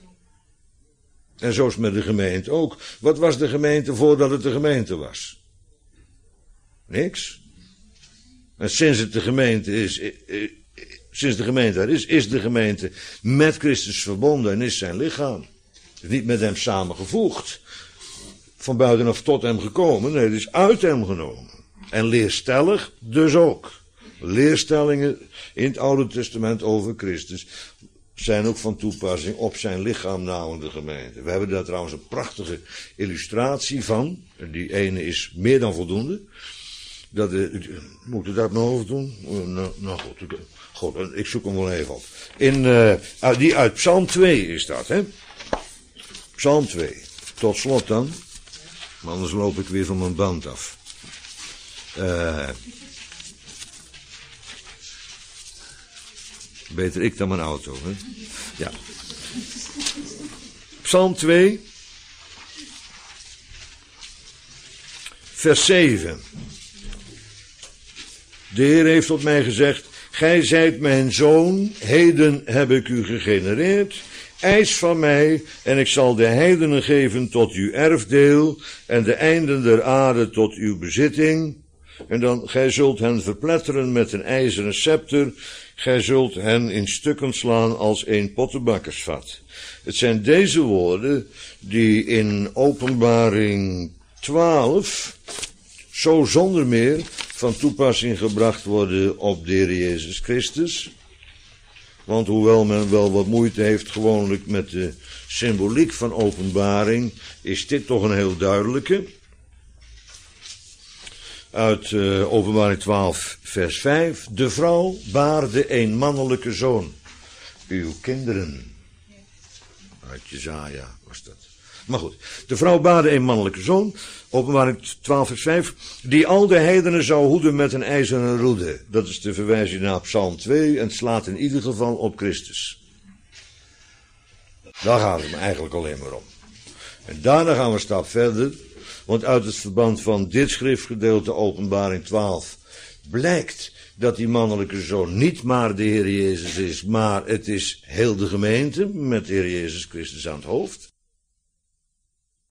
En zo is met de gemeente ook. Wat was de gemeente voordat het de gemeente was? Niks. En sinds het de gemeente is, sinds de gemeente er is, is de gemeente met Christus verbonden en is zijn lichaam. Dus niet met hem samengevoegd. Van buitenaf tot hem gekomen. Nee, het is uit hem genomen. En leerstellig dus ook. Leerstellingen in het Oude Testament over Christus zijn ook van toepassing op zijn lichaam namelijk de gemeente. We hebben daar trouwens een prachtige illustratie van. Die ene is meer dan voldoende. Dat, uh, moet ik dat nog over doen? Uh, nou, nou goed, ik, goed, ik zoek hem wel even op. In, uh, die uit Psalm twee is dat, hè? Psalm twee. Tot slot dan. Maar anders loop ik weer van mijn band af. Uh, beter ik dan mijn auto, hè? Ja. Psalm twee. Vers zeven. De Heer heeft tot mij gezegd, gij zijt mijn zoon, heden heb ik u gegenereerd. Eis van mij, en ik zal de heidenen geven tot uw erfdeel, en de einden der aarde tot uw bezitting. En dan, gij zult hen verpletteren met een ijzeren scepter, gij zult hen in stukken slaan als een pottenbakkersvat. Het zijn deze woorden die in Openbaring twaalf zo zonder meer van toepassing gebracht worden op de Heer Jezus Christus. Want hoewel men wel wat moeite heeft gewoonlijk met de symboliek van openbaring, is dit toch een heel duidelijke. Uit uh, Openbaring twaalf vers vijf. De vrouw baarde een mannelijke zoon. Uw kinderen. Uit Jesaja was dat. Maar goed, de vrouw baarde een mannelijke zoon. Openbaring twaalf vers vijf. Die al de heidenen zou hoeden met een ijzeren roede. Dat is de verwijzing naar Psalm twee. En het slaat in ieder geval op Christus. Daar gaat het me eigenlijk alleen maar om. En daarna gaan we een stap verder. Want uit het verband van dit schriftgedeelte, Openbaring twaalf, blijkt dat die mannelijke zoon niet maar de Heer Jezus is, maar het is heel de gemeente met de Heer Jezus Christus aan het hoofd.